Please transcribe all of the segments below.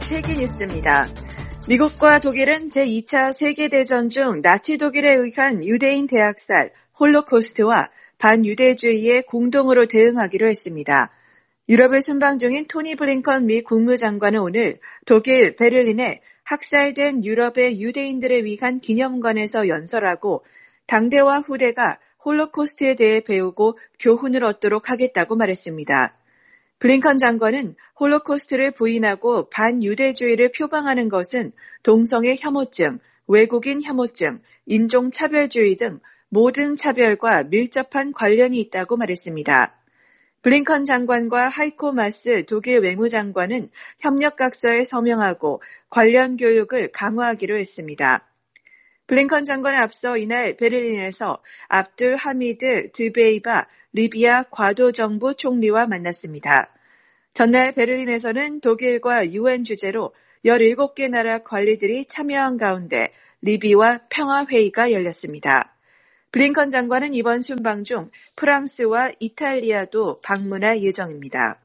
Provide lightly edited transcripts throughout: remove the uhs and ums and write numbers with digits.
세계뉴스입니다. 미국과 독일은 제2차 세계대전 중 나치 독일에 의한 유대인 대학살, 홀로코스트와 반유대주의에 공동으로 대응하기로 했습니다. 유럽을 순방 중인 토니 블링컨 미 국무장관은 오늘 독일 베를린에 학살된 유럽의 유대인들을 위한 기념관에서 연설하고 당대와 후대가 홀로코스트에 대해 배우고 교훈을 얻도록 하겠다고 말했습니다. 블링컨 장관은 홀로코스트를 부인하고 반유대주의를 표방하는 것은 동성애 혐오증, 외국인 혐오증, 인종차별주의 등 모든 차별과 밀접한 관련이 있다고 말했습니다. 블링컨 장관과 하이코 마스 독일 외무장관은 협력각서에 서명하고 관련 교육을 강화하기로 했습니다. 블링컨 장관은 앞서 이날 베를린에서 압둘 하미드 드베이바 리비아 과도정부 총리와 만났습니다. 전날 베를린에서는 독일과 유엔 주재로 17개 나라 관리들이 참여한 가운데 리비아 평화회의가 열렸습니다. 블링컨 장관은 이번 순방 중 프랑스와 이탈리아도 방문할 예정입니다.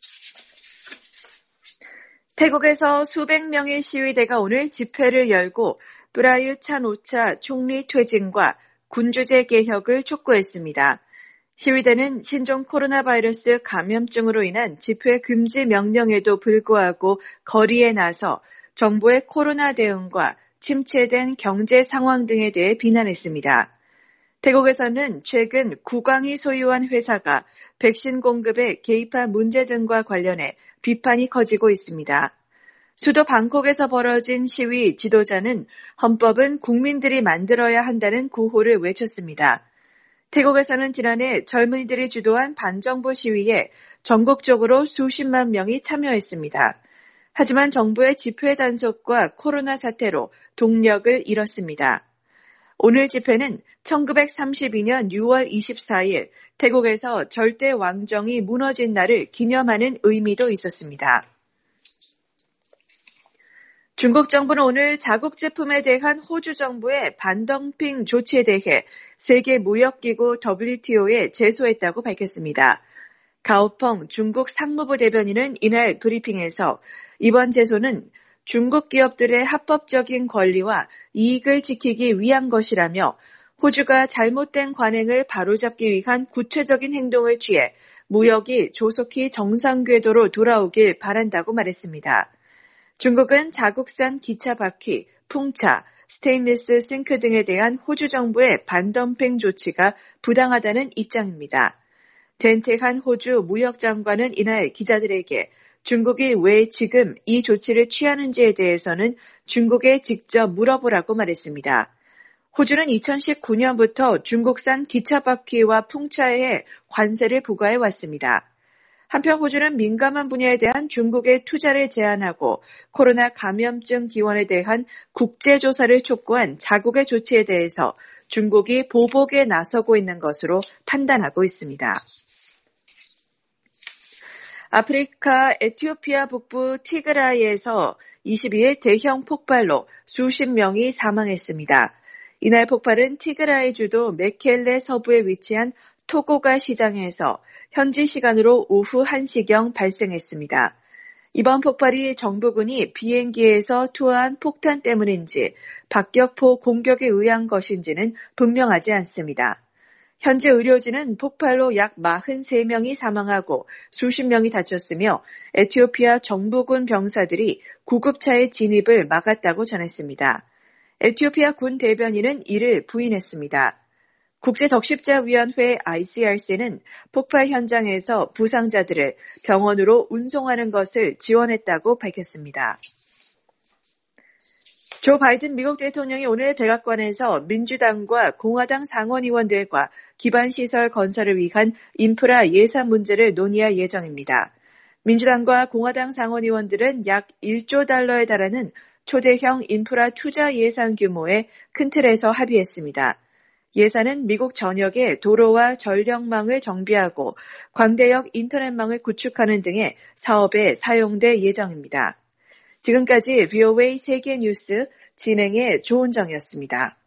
태국에서 수백 명의 시위대가 오늘 집회를 열고 프라유 찬오차 총리 퇴진과 군주제 개혁을 촉구했습니다. 시위대는 신종 코로나 바이러스 감염증으로 인한 집회 금지 명령에도 불구하고 거리에 나서 정부의 코로나 대응과 침체된 경제 상황 등에 대해 비난했습니다. 태국에서는 최근 국왕이 소유한 회사가 백신 공급에 개입한 문제 등과 관련해 비판이 커지고 있습니다. 수도 방콕에서 벌어진 시위 지도자는 헌법은 국민들이 만들어야 한다는 구호를 외쳤습니다. 태국에서는 지난해 젊은이들이 주도한 반정부 시위에 전국적으로 수십만 명이 참여했습니다. 하지만 정부의 집회 단속과 코로나 사태로 동력을 잃었습니다. 오늘 집회는 1932년 6월 24일 태국에서 절대 왕정이 무너진 날을 기념하는 의미도 있었습니다. 중국 정부는 오늘 자국 제품에 대한 호주 정부의 반덤핑 조치에 대해 세계무역기구 WTO에 제소했다고 밝혔습니다. 가오펑 중국 상무부 대변인은 이날 브리핑에서 이번 제소는 중국 기업들의 합법적인 권리와 이익을 지키기 위한 것이라며 호주가 잘못된 관행을 바로잡기 위한 구체적인 행동을 취해 무역이 조속히 정상 궤도로 돌아오길 바란다고 말했습니다. 중국은 자국산 기차 바퀴, 풍차, 스테인리스 싱크 등에 대한 호주 정부의 반덤핑 조치가 부당하다는 입장입니다. 덴텍한 호주 무역장관은 이날 기자들에게 중국이 왜 지금 이 조치를 취하는지에 대해서는 중국에 직접 물어보라고 말했습니다. 호주는 2019년부터 중국산 기차 바퀴와 풍차에 관세를 부과해 왔습니다. 한편 호주는 민감한 분야에 대한 중국의 투자를 제한하고 코로나 감염증 기원에 대한 국제조사를 촉구한 자국의 조치에 대해서 중국이 보복에 나서고 있는 것으로 판단하고 있습니다. 아프리카 에티오피아 북부 티그라이에서 22일 대형 폭발로 수십 명이 사망했습니다. 이날 폭발은 티그라이 주도 메켈레 서부에 위치한 토고가 시장에서 현지 시간으로 오후 1시경 발생했습니다. 이번 폭발이 정부군이 비행기에서 투하한 폭탄 때문인지 박격포 공격에 의한 것인지는 분명하지 않습니다. 현재 의료진은 폭발로 약 43명이 사망하고 수십 명이 다쳤으며 에티오피아 정부군 병사들이 구급차의 진입을 막았다고 전했습니다. 에티오피아 군 대변인은 이를 부인했습니다. 국제적십자위원회 ICRC는 폭발 현장에서 부상자들을 병원으로 운송하는 것을 지원했다고 밝혔습니다. 조 바이든 미국 대통령이 오늘 백악관에서 민주당과 공화당 상원의원들과 기반시설 건설을 위한 인프라 예산 문제를 논의할 예정입니다. 민주당과 공화당 상원의원들은 약 1조 달러에 달하는 초대형 인프라 투자 예산 규모의 큰 틀에서 합의했습니다. 예산은 미국 전역의 도로와 전력망을 정비하고 광대역 인터넷망을 구축하는 등의 사업에 사용될 예정입니다. 지금까지 VOA 세계뉴스 진행의 조은정이었습니다.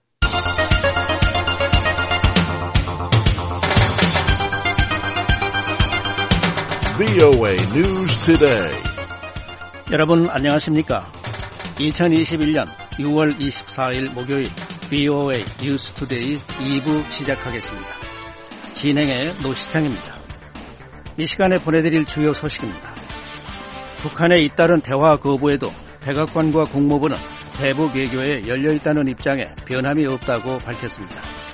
VOA News Today. 여러분 안녕하십니까? 2021년 6월 24일 목요일 VOA 뉴스투데이 2부 시작하겠습니다. 진행의 노시창입니다. 이 시간에 보내드릴 주요 소식입니다. 북한의 잇따른 대화 거부에도 백악관과 국무부는 대북 외교에 열려있다는 입장에 변함이 없다고 밝혔습니다.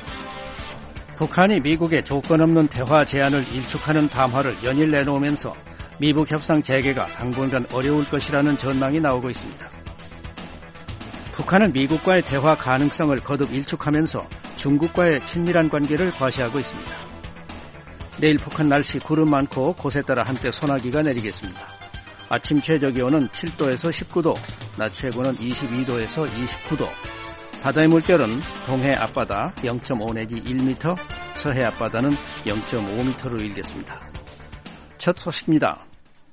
북한이 미국의 조건 없는 대화 제안을 일축하는 담화를 연일 내놓으면서 미북 협상 재개가 당분간 어려울 것이라는 전망이 나오고 있습니다. 북한은 미국과의 대화 가능성을 거듭 일축하면서 중국과의 친밀한 관계를 과시하고 있습니다. 내일 북한 날씨 구름 많고 곳에 따라 한때 소나기가 내리겠습니다. 아침 최저기온은 7도에서 19도, 낮 최고는 22도에서 29도. 바다의 물결은 동해 앞바다 0.5 내지 1m, 서해 앞바다는 0.5m로 일겠습니다. 첫 소식입니다.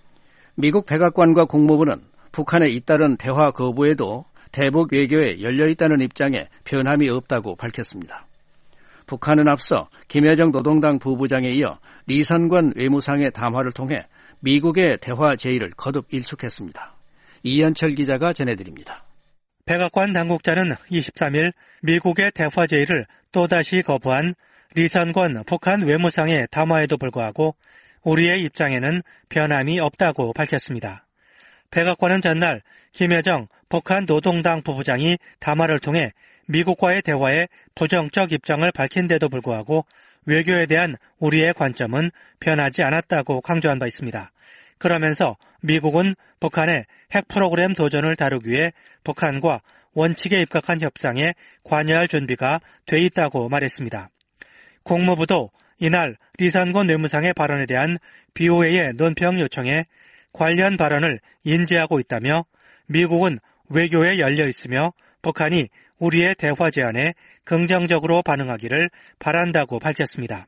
미국 백악관과 국무부는 북한의 잇따른 대화 거부에도 대북 외교에 열려있다는 입장에 변함이 없다고 밝혔습니다. 북한은 앞서 김여정 노동당 부부장에 이어 리선관 외무상의 담화를 통해 미국의 대화 제의를 거듭 일축했습니다. 이현철 기자가 전해드립니다. 백악관 당국자는 23일 미국의 대화 제의를 또다시 거부한 리선권 북한 외무상의 담화에도 불구하고 우리의 입장에는 변함이 없다고 밝혔습니다. 백악관은 전날 김여정 북한 노동당 부부장이 담화를 통해 미국과의 대화에 부정적 입장을 밝힌 데도 불구하고 외교에 대한 우리의 관점은 변하지 않았다고 강조한 바 있습니다. 그러면서 미국은 북한의 핵 프로그램 도전을 다루기 위해 북한과 원칙에 입각한 협상에 관여할 준비가 돼 있다고 말했습니다. 국무부도 이날 리선권 외무상의 발언에 대한 BOA의 논평 요청에 관련 발언을 인지하고 있다며 미국은 외교에 열려 있으며 북한이 우리의 대화 제안에 긍정적으로 반응하기를 바란다고 밝혔습니다.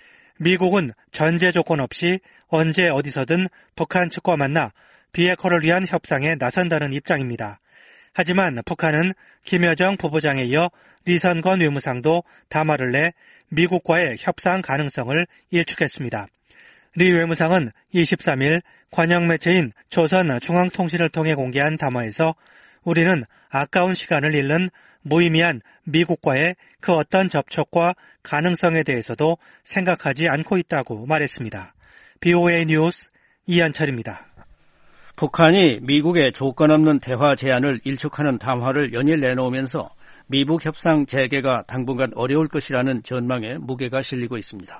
미국은 전제 조건 없이 언제 어디서든 북한 측과 만나 비핵화를 위한 협상에 나선다는 입장입니다. 하지만 북한은 김여정 부부장에 이어 리선권 외무상도 담화를 내 미국과의 협상 가능성을 일축했습니다. 리 외무상은 23일 관영 매체인 조선중앙통신을 통해 공개한 담화에서 우리는 아까운 시간을 잃는 무의미한 미국과의 그 어떤 접촉과 가능성에 대해서도 생각하지 않고 있다고 말했습니다. BOA 뉴스 이현철입니다. 북한이 미국의 조건 없는 대화 제안을 일축하는 담화를 연일 내놓으면서 미북 협상 재개가 당분간 어려울 것이라는 전망에 무게가 실리고 있습니다.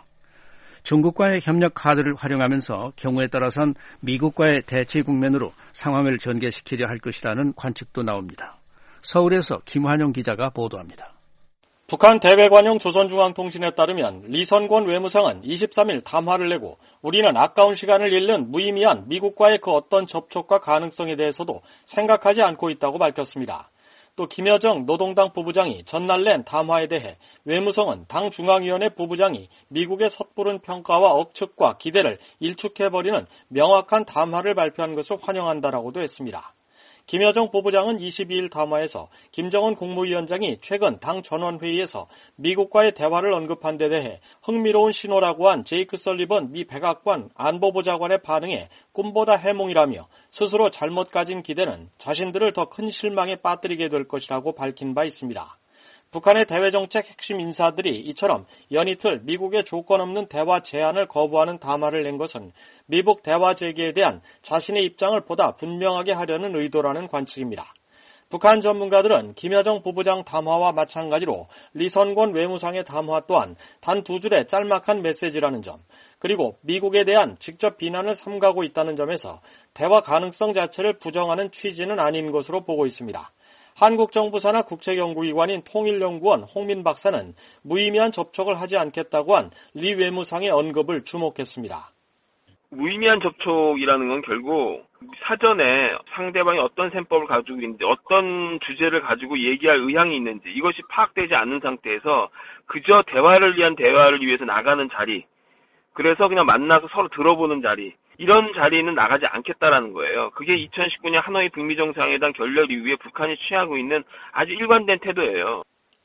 중국과의 협력 카드를 활용하면서 경우에 따라선 미국과의 대치 국면으로 상황을 전개시키려 할 것이라는 관측도 나옵니다. 서울에서 김환영 기자가 보도합니다. 북한 대외관용 조선중앙통신에 따르면 리선권 외무상은 23일 담화를 내고 우리는 아까운 시간을 잃는 무의미한 미국과의 그 어떤 접촉과 가능성에 대해서도 생각하지 않고 있다고 밝혔습니다. 또 김여정 노동당 부부장이 전날 낸 담화에 대해 외무성은 당 중앙위원회 부부장이 미국의 섣부른 평가와 억측과 기대를 일축해버리는 명확한 담화를 발표한 것을 환영한다라고도 했습니다. 김여정 부부장은 22일 담화에서 김정은 국무위원장이 최근 당 전원회의에서 미국과의 대화를 언급한 데 대해 흥미로운 신호라고 한 제이크 설리번 미 백악관 안보보좌관의 반응에 꿈보다 해몽이라며 스스로 잘못 가진 기대는 자신들을 더 큰 실망에 빠뜨리게 될 것이라고 밝힌 바 있습니다. 북한의 대외정책 핵심 인사들이 이처럼 연이틀 미국의 조건 없는 대화 제안을 거부하는 담화를 낸 것은 미북 대화 재개에 대한 자신의 입장을 보다 분명하게 하려는 의도라는 관측입니다. 북한 전문가들은 김여정 부부장 담화와 마찬가지로 리선권 외무상의 담화 또한 단 두 줄의 짤막한 메시지라는 점, 그리고 미국에 대한 직접 비난을 삼가고 있다는 점에서 대화 가능성 자체를 부정하는 취지는 아닌 것으로 보고 있습니다. 한국 정부 산하 국책연구기관인 통일연구원 홍민 박사는 무의미한 접촉을 하지 않겠다고 한 리 외무상의 언급을 주목했습니다. 무의미한 접촉이라는 건 결국 사전에 상대방이 어떤 셈법을 가지고 있는지, 어떤 주제를 가지고 얘기할 의향이 있는지 이것이 파악되지 않는 상태에서 그저 대화를 위해서 나가는 자리, 그래서 그냥 만나서 서로 들어보는 자리, 이런 자리는 나가지 않겠다라는 거예요. 그게 2019년 하노이 북미 정상회담 결렬 이후에 북한이 취하고 있는 아주 일관된 태도예요.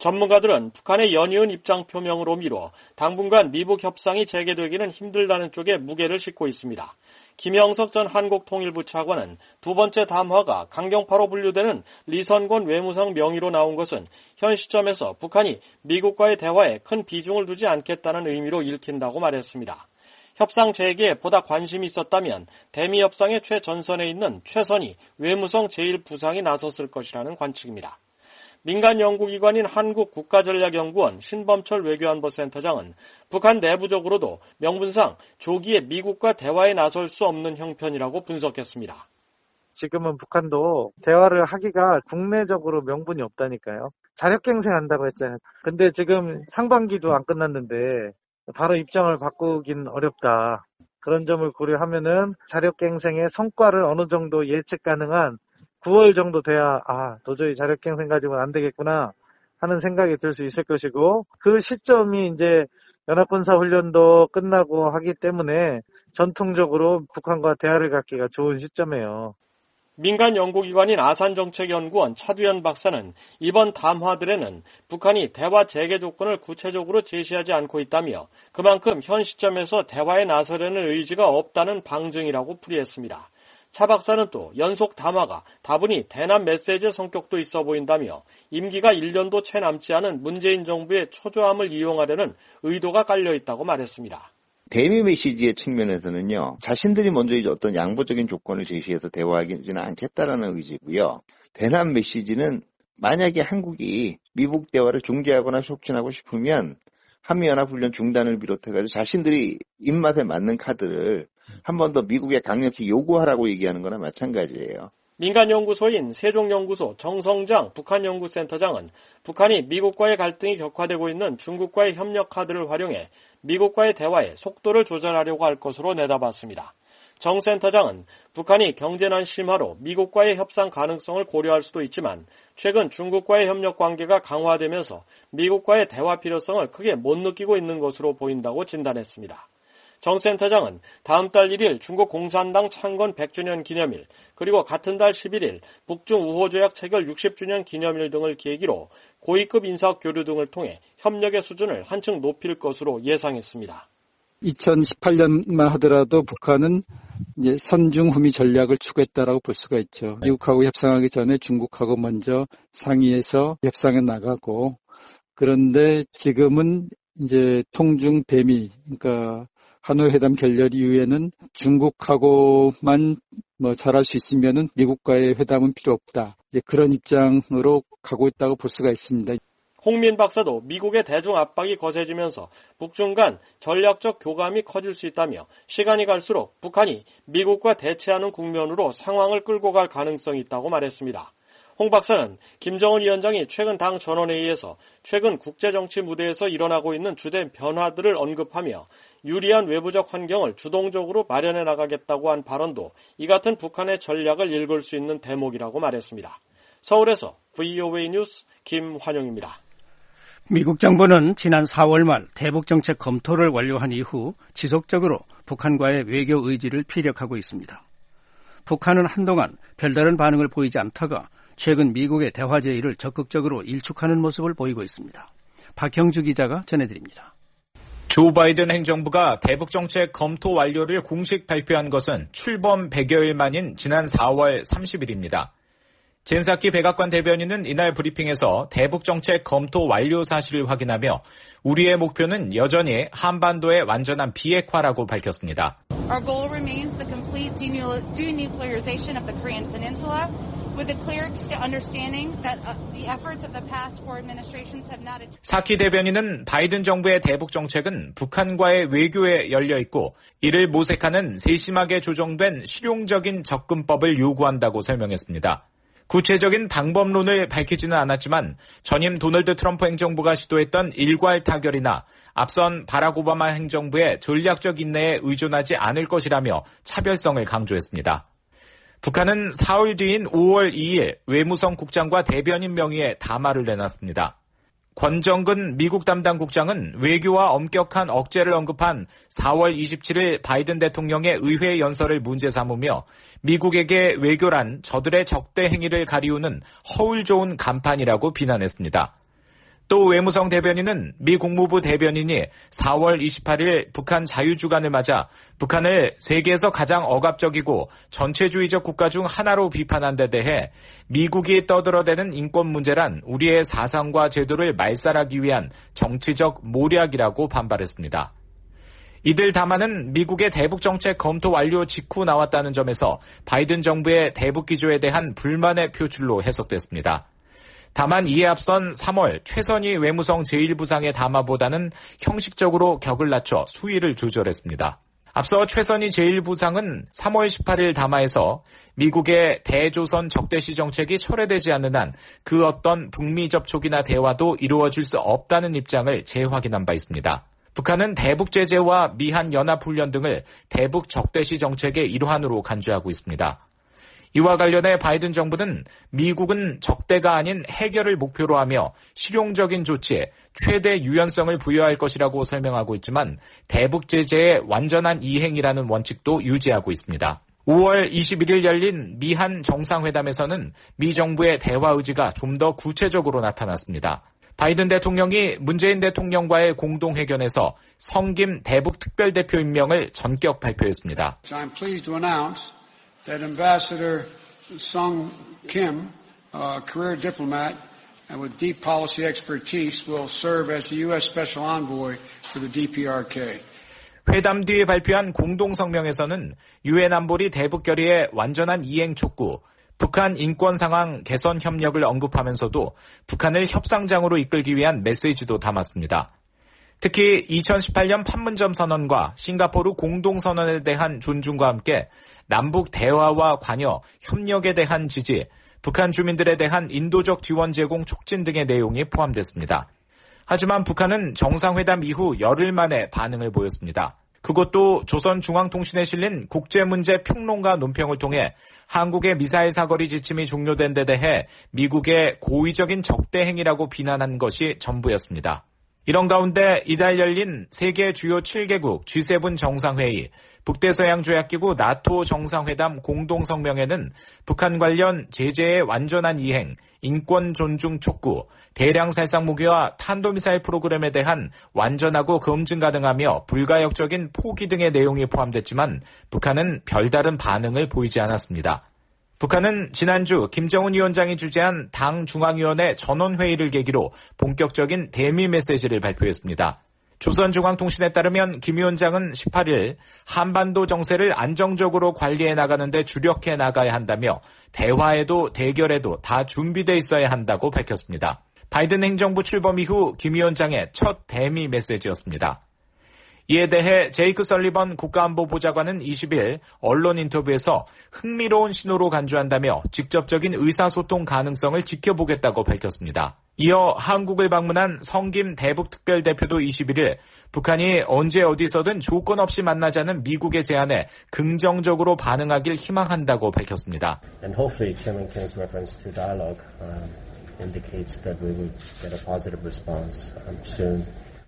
전문가들은 북한의 연이은 입장 표명으로 미뤄 당분간 미북 협상이 재개되기는 힘들다는 쪽에 무게를 싣고 있습니다. 김영석 전 한국통일부 차관은 두 번째 담화가 강경파로 분류되는 리선권 외무상 명의로 나온 것은 현 시점에서 북한이 미국과의 대화에 큰 비중을 두지 않겠다는 의미로 읽힌다고 말했습니다. 협상 재개에 보다 관심이 있었다면 대미 협상의 최전선에 있는 최선희 외무성 제1부상이 나섰을 것이라는 관측입니다. 민간 연구기관인 한국국가전략연구원 신범철 외교안보센터장은 북한 내부적으로도 명분상 조기에 미국과 대화에 나설 수 없는 형편이라고 분석했습니다. 지금은 북한도 대화를 하기가 국내적으로 명분이 없다니까요. 자력갱생한다고 했잖아요. 근데 지금 상반기도 안 끝났는데 바로 입장을 바꾸긴 어렵다. 그런 점을 고려하면은 자력갱생의 성과를 어느 정도 예측 가능한 9월 정도 돼야 도저히 자력갱생 가지고는 안 되겠구나 하는 생각이 들 수 있을 것이고, 그 시점이 이제 연합군사훈련도 끝나고 하기 때문에 전통적으로 북한과 대화를 갖기가 좋은 시점이에요. 민간 연구기관인 아산정책연구원 차두현 박사는 이번 담화들에는 북한이 대화 재개 조건을 구체적으로 제시하지 않고 있다며 그만큼 현 시점에서 대화에 나서려는 의지가 없다는 방증이라고 풀이했습니다. 차 박사는 또 연속 담화가 다분히 대남 메시지의 성격도 있어 보인다며 임기가 1년도 채 남지 않은 문재인 정부의 초조함을 이용하려는 의도가 깔려 있다고 말했습니다. 대미 메시지의 측면에서는요, 자신들이 먼저 이제 어떤 양보적인 조건을 제시해서 대화하지는 않겠다라는 의지고요. 대남 메시지는 만약에 한국이 미국 대화를 중재하거나 촉진하고 싶으면 한미연합훈련 중단을 비롯해가지고 자신들이 입맛에 맞는 카드를 한 번 더 미국에 강력히 요구하라고 얘기하는 거나 마찬가지예요. 민간연구소인 세종연구소 정성장 북한연구센터장은 북한이 미국과의 갈등이 격화되고 있는 중국과의 협력 카드를 활용해 미국과의 대화에 속도를 조절하려고 할 것으로 내다봤습니다. 정 센터장은 북한이 경제난 심화로 미국과의 협상 가능성을 고려할 수도 있지만 최근 중국과의 협력 관계가 강화되면서 미국과의 대화 필요성을 크게 못 느끼고 있는 것으로 보인다고 진단했습니다. 정 센터장은 다음 달 1일 중국 공산당 창건 100주년 기념일, 그리고 같은 달 11일 북중 우호조약 체결 60주년 기념일 등을 계기로 고위급 인사 교류 등을 통해 협력의 수준을 한층 높일 것으로 예상했습니다. 2018년만 하더라도 북한은 이제 선중후미 전략을 추구했다라고 볼 수가 있죠. 미국하고 협상하기 전에 중국하고 먼저 상의해서 협상에 나가고, 그런데 지금은 이제 통중 배미, 그러니까 하노이 회담 결렬 이후에는 중국하고만 잘할 수 있으면은 미국과의 회담은 필요 없다. 이제 그런 입장으로 가고 있다고 볼 수가 있습니다. 홍민 박사도 미국의 대중 압박이 거세지면서 북중 간 전략적 교감이 커질 수 있다며 시간이 갈수록 북한이 미국과 대치하는 국면으로 상황을 끌고 갈 가능성이 있다고 말했습니다. 홍 박사는 김정은 위원장이 최근 당 전원회의에서 최근 국제정치 무대에서 일어나고 있는 주된 변화들을 언급하며 유리한 외부적 환경을 주동적으로 마련해 나가겠다고 한 발언도 이 같은 북한의 전략을 읽을 수 있는 대목이라고 말했습니다. 서울에서 VOA 뉴스 김환영입니다. 미국 정부는 지난 4월 말 대북정책 검토를 완료한 이후 지속적으로 북한과의 외교 의지를 피력하고 있습니다. 북한은 한동안 별다른 반응을 보이지 않다가 최근 미국의 대화 제의를 적극적으로 일축하는 모습을 보이고 있습니다. 박형주 기자가 전해드립니다. 조 바이든 행정부가 대북정책 검토 완료를 공식 발표한 것은 출범 100여일 만인 지난 4월 30일입니다. 젠사키 백악관 대변인은 이날 브리핑에서 대북정책 검토 완료 사실을 확인하며 우리의 목표는 여전히 한반도의 완전한 비핵화라고 밝혔습니다. Our goal remains the complete denuclearization of the Korean Peninsula with a clear understanding that the efforts of the past four administrations have not achieved. 사키 대변인은 바이든 정부의 대북정책은 북한과의 외교에 열려 있고 이를 모색하는 세심하게 조정된 실용적인 접근법을 요구한다고 설명했습니다. 구체적인 방법론을 밝히지는 않았지만 전임 도널드 트럼프 행정부가 시도했던 일괄 타결이나 앞선 바락 오바마 행정부의 전략적 인내에 의존하지 않을 것이라며 차별성을 강조했습니다. 북한은 사흘 뒤인 5월 2일 외무성 국장과 대변인 명의의 담화를 내놨습니다. 권정근 미국 담당 국장은 외교와 엄격한 억제를 언급한 4월 27일 바이든 대통령의 의회 연설을 문제 삼으며 미국에게 외교란 저들의 적대 행위를 가리우는 허울 좋은 간판이라고 비난했습니다. 또 외무성 대변인은 미 국무부 대변인이 4월 28일 북한 자유주간을 맞아 북한을 세계에서 가장 억압적이고 전체주의적 국가 중 하나로 비판한 데 대해 미국이 떠들어대는 인권 문제란 우리의 사상과 제도를 말살하기 위한 정치적 모략이라고 반발했습니다. 이들 담화는 미국의 대북정책 검토 완료 직후 나왔다는 점에서 바이든 정부의 대북 기조에 대한 불만의 표출로 해석됐습니다. 다만 이에 앞선 3월 최선희 외무성 제1부상의 담화보다는 형식적으로 격을 낮춰 수위를 조절했습니다. 앞서 최선희 제1부상은 3월 18일 담화에서 미국의 대조선 적대시 정책이 철회되지 않는 한 그 어떤 북미 접촉이나 대화도 이루어질 수 없다는 입장을 재확인한 바 있습니다. 북한은 대북 제재와 미한 연합훈련 등을 대북 적대시 정책의 일환으로 간주하고 있습니다. 이와 관련해 바이든 정부는 미국은 적대가 아닌 해결을 목표로 하며 실용적인 조치에 최대 유연성을 부여할 것이라고 설명하고 있지만 대북 제재의 완전한 이행이라는 원칙도 유지하고 있습니다. 5월 21일 열린 미한 정상회담에서는 미 정부의 대화 의지가 좀 더 구체적으로 나타났습니다. 바이든 대통령이 문재인 대통령과의 공동회견에서 성김 대북 특별대표 임명을 전격 발표했습니다. I'm pleased to announce that Ambassador Sung Kim, a career diplomat and with deep policy expertise, will serve as the U.S. Special Envoy for the DPRK. 회담 뒤에 발표한 공동성명에서는 유엔 안보리 대북 결의의 완전한 이행 촉구, 북한 인권 상황 개선 협력을 언급하면서도 북한을 협상장으로 이끌기 위한 메시지도 담았습니다. 특히 2018년 판문점 선언과 싱가포르 공동선언에 대한 존중과 함께 남북 대화와 관여, 협력에 대한 지지, 북한 주민들에 대한 인도적 지원 제공 촉진 등의 내용이 포함됐습니다. 하지만 북한은 정상회담 이후 열흘 만에 반응을 보였습니다. 그것도 조선중앙통신에 실린 국제문제평론가 논평을 통해 한국의 미사일 사거리 지침이 종료된 데 대해 미국의 고의적인 적대 행위라고 비난한 것이 전부였습니다. 이런 가운데 이달 열린 세계 주요 7개국 G7 정상회의, 북대서양조약기구 나토 정상회담 공동성명에는 북한 관련 제재의 완전한 이행, 인권 존중 촉구, 대량 살상 무기와 탄도미사일 프로그램에 대한 완전하고 검증 가능하며 불가역적인 포기 등의 내용이 포함됐지만 북한은 별다른 반응을 보이지 않았습니다. 북한은 지난주 김정은 위원장이 주재한 당 중앙위원회 전원회의를 계기로 본격적인 대미 메시지를 발표했습니다. 조선중앙통신에 따르면 김 위원장은 18일 한반도 정세를 안정적으로 관리해 나가는 데 주력해 나가야 한다며 대화에도 대결에도 다 준비돼 있어야 한다고 밝혔습니다. 바이든 행정부 출범 이후 김 위원장의 첫 대미 메시지였습니다. 이에 대해 제이크 설리번 국가안보보좌관은 20일 언론 인터뷰에서 흥미로운 신호로 간주한다며 직접적인 의사소통 가능성을 지켜보겠다고 밝혔습니다. 이어 한국을 방문한 성김 대북특별대표도 21일 북한이 언제 어디서든 조건 없이 만나자는 미국의 제안에 긍정적으로 반응하길 희망한다고 밝혔습니다. And hopefully Chairman Kim's reference to dialogue indicates that we will get a positive response soon.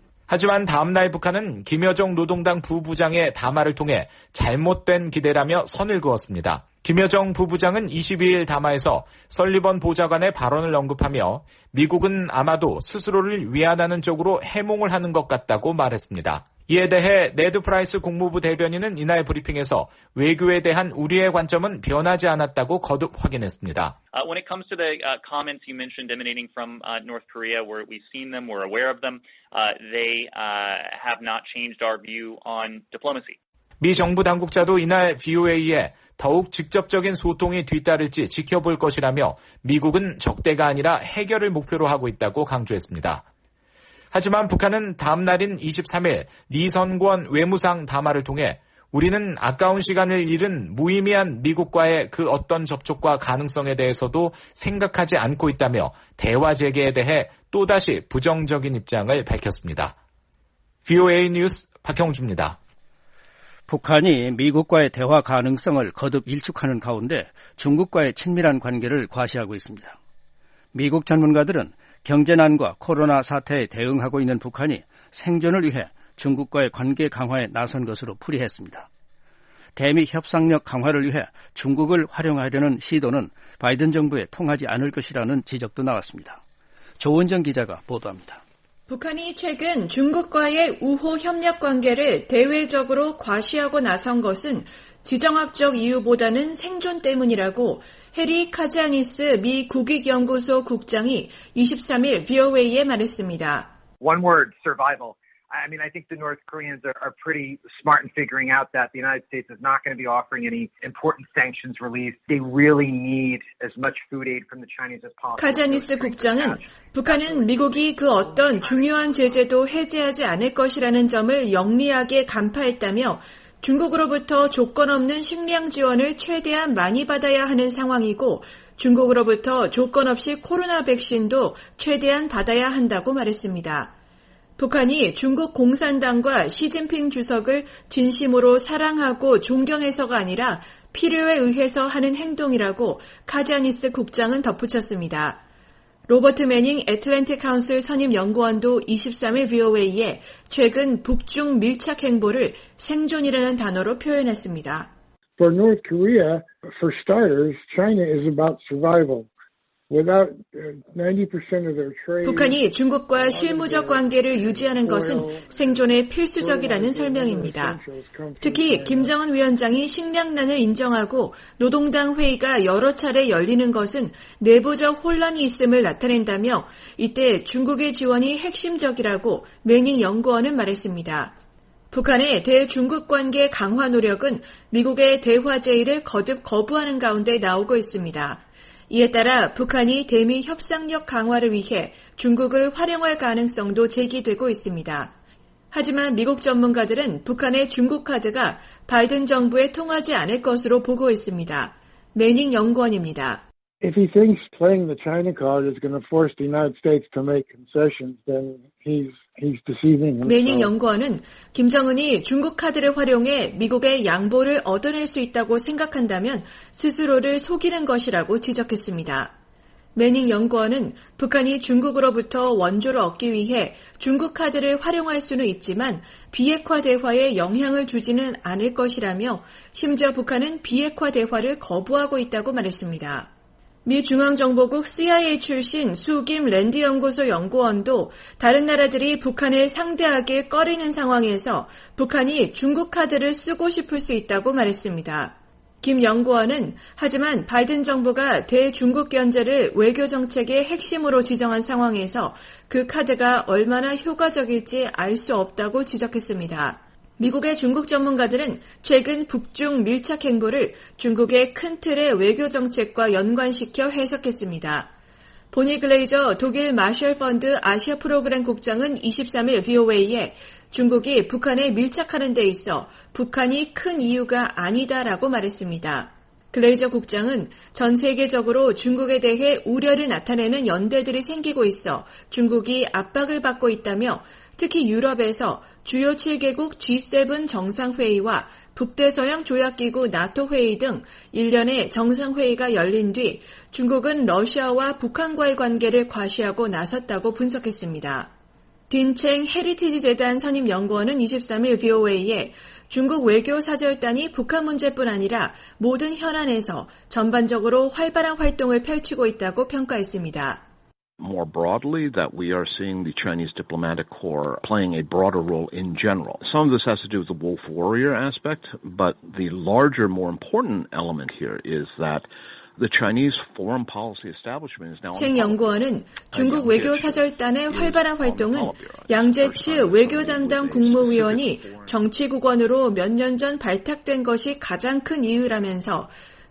하지만 다음날 북한은 김여정 노동당 부부장의 담화를 통해 잘못된 기대라며 선을 그었습니다. 김여정 부부장은 22일 담화에서 설리번 보좌관의 발언을 언급하며 미국은 아마도 스스로를 위안하는 쪽으로 해몽을 하는 것 같다고 말했습니다. 이에 대해 네드 프라이스 국무부 대변인은 이날 브리핑에서 외교에 대한 우리의 관점은 변하지 않았다고 거듭 확인했습니다. When it comes to the comments you mentioned emanating from North Korea, where we've seen them, we're aware of them, they have not changed our view on diplomacy. 미 정부 당국자도 이날 VOA에 더욱 직접적인 소통이 뒤따를지 지켜볼 것이라며 미국은 적대가 아니라 해결을 목표로 하고 있다고 강조했습니다. 하지만 북한은 다음 날인 23일 리선권 외무상 담화를 통해 우리는 아까운 시간을 잃은 무의미한 미국과의 그 어떤 접촉과 가능성에 대해서도 생각하지 않고 있다며 대화 재개에 대해 또다시 부정적인 입장을 밝혔습니다. VOA 뉴스 박형주입니다. 북한이 미국과의 대화 가능성을 거듭 일축하는 가운데 중국과의 친밀한 관계를 과시하고 있습니다. 미국 전문가들은 경제난과 코로나 사태에 대응하고 있는 북한이 생존을 위해 중국과의 관계 강화에 나선 것으로 풀이했습니다. 대미 협상력 강화를 위해 중국을 활용하려는 시도는 바이든 정부에 통하지 않을 것이라는 지적도 나왔습니다. 조은정 기자가 보도합니다. 북한이 최근 중국과의 우호 협력 관계를 대외적으로 과시하고 나선 것은 지정학적 이유보다는 생존 때문이라고 해리 카지아니스 미 국익연구소 국장이 23일 VOA에 말했습니다. One word, survival. I mean, I think the North Koreans are pretty smart in figuring out that the United States is not going to be offering any important sanctions relief. They really need as much food aid from the Chinese as possible. 카자니스 국장은 북한은 미국이 그 어떤 중요한 제재도 해제하지 않을 것이라는 점을 영리하게 간파했다며 중국으로부터 조건 없는 식량 지원을 최대한 많이 받아야 하는 상황이고 중국으로부터 조건 없이 코로나 백신도 최대한 받아야 한다고 말했습니다. 북한이 중국 공산당과 시진핑 주석을 진심으로 사랑하고 존경해서가 아니라 필요에 의해서 하는 행동이라고 카자니스 국장은 덧붙였습니다. 로버트 매닝 애틀랜틱 카운슬 선임 연구원도 23일 VOA에 최근 북중 밀착 행보를 생존이라는 단어로 표현했습니다. For North Korea, for starters, China is about survival. 북한이 중국과 실무적 관계를 유지하는 것은 생존에 필수적이라는 설명입니다. 특히 김정은 위원장이 식량난을 인정하고 노동당 회의가 여러 차례 열리는 것은 내부적 혼란이 있음을 나타낸다며 이때 중국의 지원이 핵심적이라고 매닝 연구원은 말했습니다. 북한의 대중국 관계 강화 노력은 미국의 대화 제의를 거듭 거부하는 가운데 나오고 있습니다. 이에 따라 북한이 대미 협상력 강화를 위해 중국을 활용할 가능성도 제기되고 있습니다. 하지만 미국 전문가들은 북한의 중국 카드가 바이든 정부에 통하지 않을 것으로 보고 있습니다. 매닝 연구원입니다. If he thinks playing the China card is going to force the United States to make concessions, then he's deceiving himself. 매닝 연구원은 김정은이 중국 카드를 활용해 미국의 양보를 얻어낼 수 있다고 생각한다면 스스로를 속이는 것이라고 지적했습니다. 매닝 연구원은 북한이 중국으로부터 원조를 얻기 위해 중국 카드를 활용할 수는 있지만 비핵화 대화에 영향을 주지는 않을 것이라며 심지어 북한은 비핵화 대화를 거부하고 있다고 말했습니다. 미 중앙정보국 CIA 출신 수김 랜드 연구소 연구원도 다른 나라들이 북한을 상대하게 꺼리는 상황에서 북한이 중국 카드를 쓰고 싶을 수 있다고 말했습니다. 김 연구원은 하지만 바이든 정부가 대중국 견제를 외교 정책의 핵심으로 지정한 상황에서 그 카드가 얼마나 효과적일지 알 수 없다고 지적했습니다. 미국의 중국 전문가들은 최근 북중 밀착 행보를 중국의 큰 틀의 외교 정책과 연관시켜 해석했습니다. 보니 글레이저 독일 마셜 펀드 아시아 프로그램 국장은 23일 VOA에 중국이 북한에 밀착하는 데 있어 북한이 큰 이유가 아니다라고 말했습니다. 글레이저 국장은 전 세계적으로 중국에 대해 우려를 나타내는 연대들이 생기고 있어 중국이 압박을 받고 있다며 특히 유럽에서 주요 7개국 G7 정상회의와 북대서양 조약기구 나토 회의 등 1년의 정상회의가 열린 뒤 중국은 러시아와 북한과의 관계를 과시하고 나섰다고 분석했습니다. 딘챙 헤리티지 재단 선임 연구원은 23일 VOA에 중국 외교 사절단이 북한 문제뿐 아니라 모든 현안에서 전반적으로 활발한 활동을 펼치고 있다고 평가했습니다. More broadly, that we are seeing the Chinese diplomatic corps playing a broader role in general. Some of this has to do with the wolf warrior aspect, but the larger, more important element here is that the Chinese foreign policy establishment is now. 책 연구원은 중국 외교 사절단의 활발한 활동은 양재치 외교 담당 국무위원이 정치국원으로 몇 년 전 발탁된 것이 가장 큰 이유라면서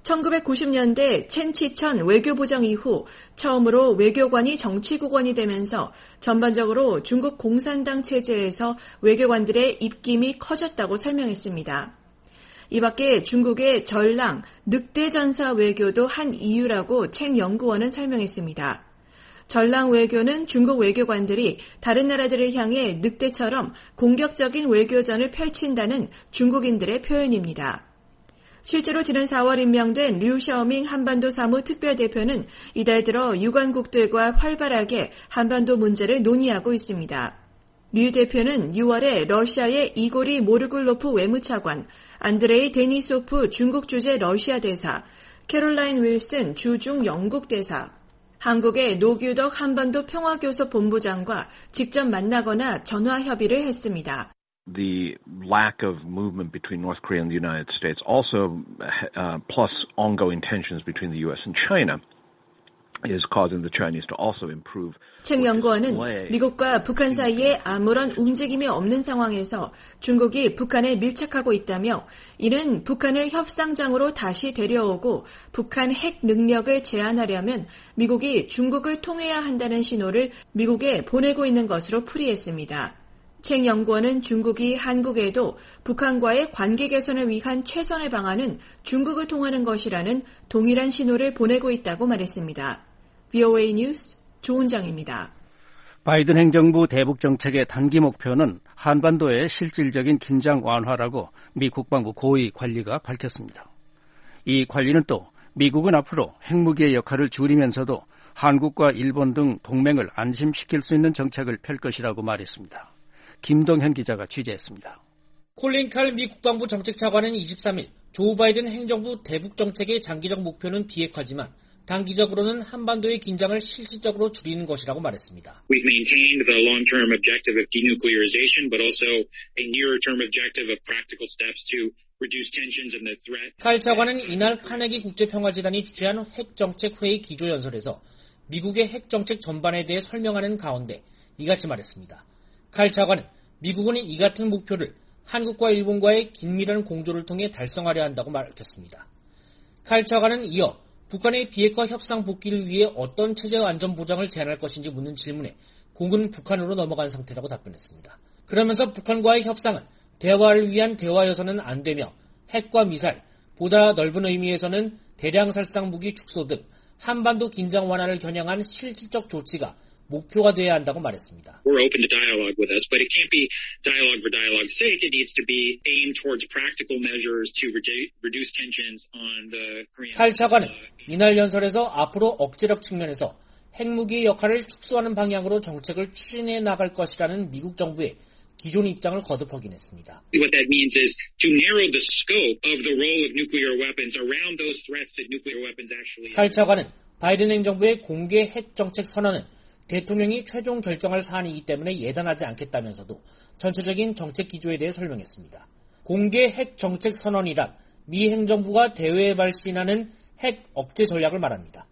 1990년대 첸치천 외교부장 이후 처음으로 외교관이 정치국원이 되면서 전반적으로 중국 공산당 체제에서 외교관들의 입김이 커졌다고 설명했습니다. 이 밖에 중국의 전랑, 늑대 전사 외교도 한 이유라고 첸 연구원은 설명했습니다. 전랑 외교는 중국 외교관들이 다른 나라들을 향해 늑대처럼 공격적인 외교전을 펼친다는 중국인들의 표현입니다. 실제로 지난 4월 임명된 류 셔밍 한반도 사무 특별대표는 이달 들어 유관국들과 활발하게 한반도 문제를 논의하고 있습니다. 류 대표는 6월에 러시아의 이고리 모르굴로프 외무차관, 안드레이 데니소프 중국 주재 러시아 대사, 캐롤라인 윌슨 주중 영국 대사, 한국의 노규덕 한반도 평화교섭 본부장과 직접 만나거나 전화 협의를 했습니다. The lack of movement between North Korea and the United States also, plus ongoing tensions between the U.S. and China, is causing the Chinese to also improve. 책 연구원은 미국과 북한 사이에 아무런 움직임이 없는 상황에서 중국이 북한에 밀착하고 있다며 이는 북한을 협상장으로 다시 데려오고 북한 핵 능력을 제한하려면 미국이 중국을 통해야 한다는 신호를 미국에 보내고 있는 것으로 풀이했습니다. 책 연구원은 중국이 한국에도 북한과의 관계 개선을 위한 최선의 방안은 중국을 통하는 것이라는 동일한 신호를 보내고 있다고 말했습니다. VOA 뉴스 조은정입니다. 바이든 행정부 대북 정책의 단기 목표는 한반도의 실질적인 긴장 완화라고 미 국방부 고위 관리가 밝혔습니다. 이 관리는 또 미국은 앞으로 핵무기의 역할을 줄이면서도 한국과 일본 등 동맹을 안심시킬 수 있는 정책을 펼 것이라고 말했습니다. 김동현 기자가 취재했습니다. 콜린 칼 미 국방부 정책차관은 23일 조 바이든 행정부 대북 정책의 장기적 목표는 비핵화지만 단기적으로는 한반도의 긴장을 실질적으로 줄이는 것이라고 말했습니다. We've maintained the long-term objective of denuclearization, but also a nearer-term objective of practical steps to reduce tensions and the threat. 칼 차관은 이날 카네기 국제평화재단이 주최한 핵정책회의 기조연설에서 미국의 핵정책 전반에 대해 설명하는 가운데 이같이 말했습니다. 칼 차관은 미국은 이 같은 목표를 한국과 일본과의 긴밀한 공조를 통해 달성하려 한다고 밝혔습니다. 칼 차관은 이어 북한의 비핵화 협상 복귀를 위해 어떤 체제 안전 보장을 제안할 것인지 묻는 질문에 공은 북한으로 넘어간 상태라고 답변했습니다. 그러면서 북한과의 협상은 대화를 위한 대화여서는 안 되며 핵과 미사일, 보다 넓은 의미에서는 대량 살상 무기 축소 등 한반도 긴장 완화를 겨냥한 실질적 조치가 목표가 돼야 한다고 말했습니다. We're open to dialogue with us, but it can't be dialogue for dialogue's sake. It needs to be aimed towards practical measures to reduce tensions on the Korean. 칼 차관은 이날 연설에서 앞으로 억제력 측면에서 핵무기의 역할을 축소하는 방향으로 정책을 추진해 나갈 것이라는 미국 정부의 기존 입장을 거듭 확인했습니다. What that means is to narrow the scope of the role of nuclear weapons around those threats that nuclear weapons actually. 칼 차관은 바이든 행정부의 공개 핵 정책 선언은 대통령이 최종 결정할 사안이기 때문에 예단하지 않겠다면서도 전체적인 정책 기조에 대해 설명했습니다. 공개 핵 정책 선언이란 미 행정부가 대외에 발신하는 핵 억제 전략을 말합니다.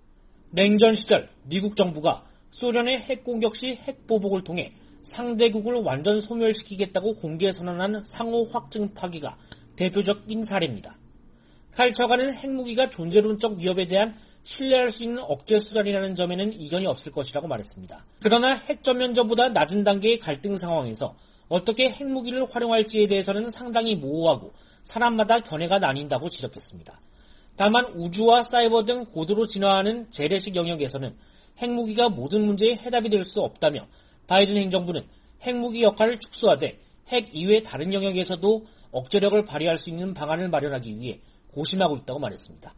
냉전 시절 미국 정부가 소련의 핵 공격 시 핵 보복을 통해 상대국을 완전 소멸시키겠다고 공개 선언한 상호 확증 파기가 대표적인 사례입니다. 칼 차관은 핵무기가 존재론적 위협에 대한 신뢰할 수 있는 억제 수단이라는 점에는 이견이 없을 것이라고 말했습니다. 그러나 핵 전면전보다 낮은 단계의 갈등 상황에서 어떻게 핵무기를 활용할지에 대해서는 상당히 모호하고 사람마다 견해가 나뉜다고 지적했습니다. 다만 우주와 사이버 등 고도로 진화하는 재래식 영역에서는 핵무기가 모든 문제의 해답이 될 수 없다며 바이든 행정부는 핵무기 역할을 축소하되 핵 이외 다른 영역에서도 억제력을 발휘할 수 있는 방안을 마련하기 위해 고심하고 있다고 말했습니다.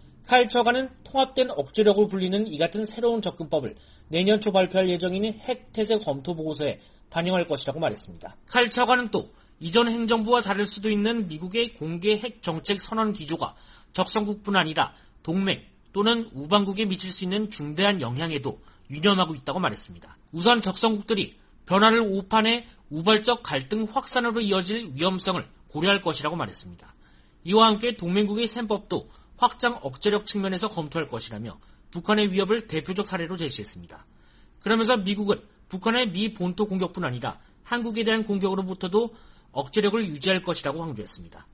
칼 차관은 통합된 억제력을 불리는 이 같은 새로운 접근법을 내년 초 발표할 예정인 핵태세 검토 보고서에 반영할 것이라고 말했습니다. 칼 차관은 또 이전 행정부와 다를 수도 있는 미국의 공개 핵 정책 선언 기조가 적성국뿐 아니라 동맹 또는 우방국에 미칠 수 있는 중대한 영향에도 유념하고 있다고 말했습니다. 우선 적성국들이 변화를 오판해 우발적 갈등 확산으로 이어질 위험성을 고려할 것이라고 말했습니다. 이와 함께 동맹국의 셈법도 확장 억제력 측면에서 검토할 것이라며 북한의 위협을 대표적 사례로 제시했습니다. 그러면서 미국은 북한의 미 본토 공격뿐 아니라 한국에 대한 공격으로부터도 억제력을 유지할 것이라고 강조했습니다.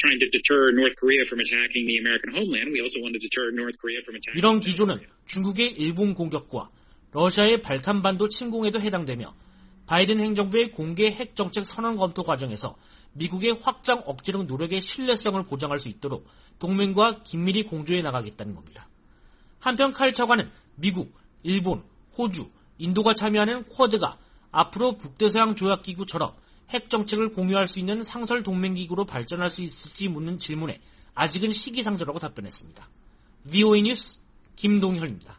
이런 기조는 중국의 일본 공격과 러시아의 발칸반도 침공에도 해당되며 바이든 행정부의 공개 핵 정책 선언 검토 과정에서 미국의 확장 억제력 노력의 신뢰성을 보장할 수 있도록 동맹과 긴밀히 공조해 나가겠다는 겁니다. 한편 칼 차관은 미국, 일본, 호주, 인도가 참여하는 쿼드가 앞으로 북대서양 조약기구처럼 핵 정책을 공유할 수 있는 상설 동맹기구로 발전할 수 있을지 묻는 질문에 아직은 시기상조라고 답변했습니다. VOA 뉴스 김동현입니다.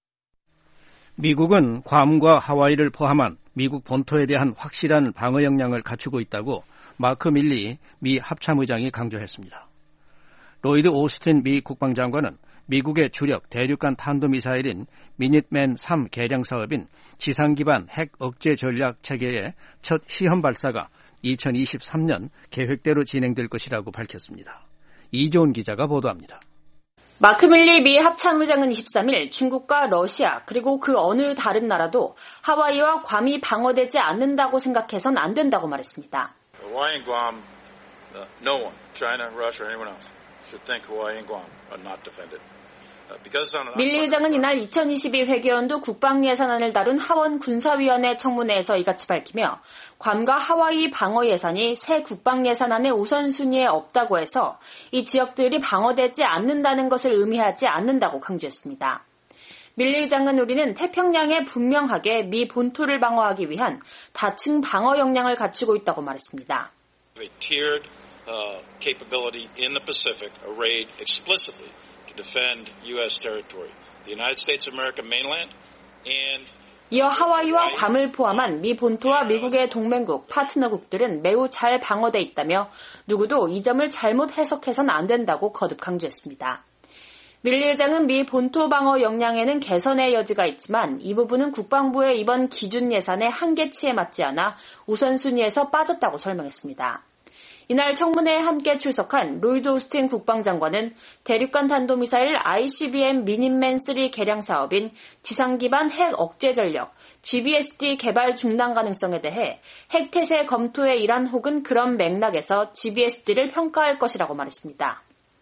미국은 괌과 하와이를 포함한 미국 본토에 대한 확실한 방어 역량을 갖추고 있다고 마크 밀리 미 합참의장이 강조했습니다. 로이드 오스틴 미 국방장관은 미국의 주력 대륙간 탄도미사일인 미닛맨 3 개량 사업인 지상 기반 핵 억제 전략 체계의 첫 시험 발사가 2023년 계획대로 진행될 것이라고 밝혔습니다. 이조은 기자가 보도합니다. 마크 밀리 미 합참의장은 23일 중국과 러시아 그리고 그 어느 다른 나라도 하와이와 괌이 방어되지 않는다고 생각해선 안 된다고 말했습니다. Hawaii and Guam, no one, China, Russia, or anyone else, should think Hawaii and Guam are not defended. 밀리 의장은 이날 2022 회계연도 국방예산안을 다룬 하원 군사위원회 청문회에서 이같이 밝히며 괌과 하와이 방어 예산이 새 국방예산안의 우선순위에 없다고 해서 이 지역들이 방어되지 않는다는 것을 의미하지 않는다고 강조했습니다. 밀리 의장은 우리는 태평양에 분명하게 미 본토를 방어하기 위한 다층 방어 역량을 갖추고 있다고 말했습니다. A tiered capability in the Pacific arrayed explicitly to defend U.S. territory, the United States of America mainland, and 이어 하와이와 괌을 포함한 미 본토와 미국의 동맹국, 파트너국들은 매우 잘 방어돼 있다며 누구도 이 점을 잘못 해석해서는 안 된다고 거듭 강조했습니다. 밀리 의장은 미 본토 방어 역량에는 개선의 여지가 있지만 이 부분은 국방부의 이번 기준 예산의 한계치에 맞지 않아 우선순위에서 빠졌다고 설명했습니다. 이날 청문회에 함께 출석한 로이드 오스틴 국방장관은 대륙간 탄도미사일 ICBM 미닛맨 3 개량 사업인 지상 기반 핵 억제 전력 GBSD 개발 중단 가능성에 대해 핵태세 검토의 일환 혹은 그런 맥락에서 GBSD를 평가할 것이라고 말했습니다.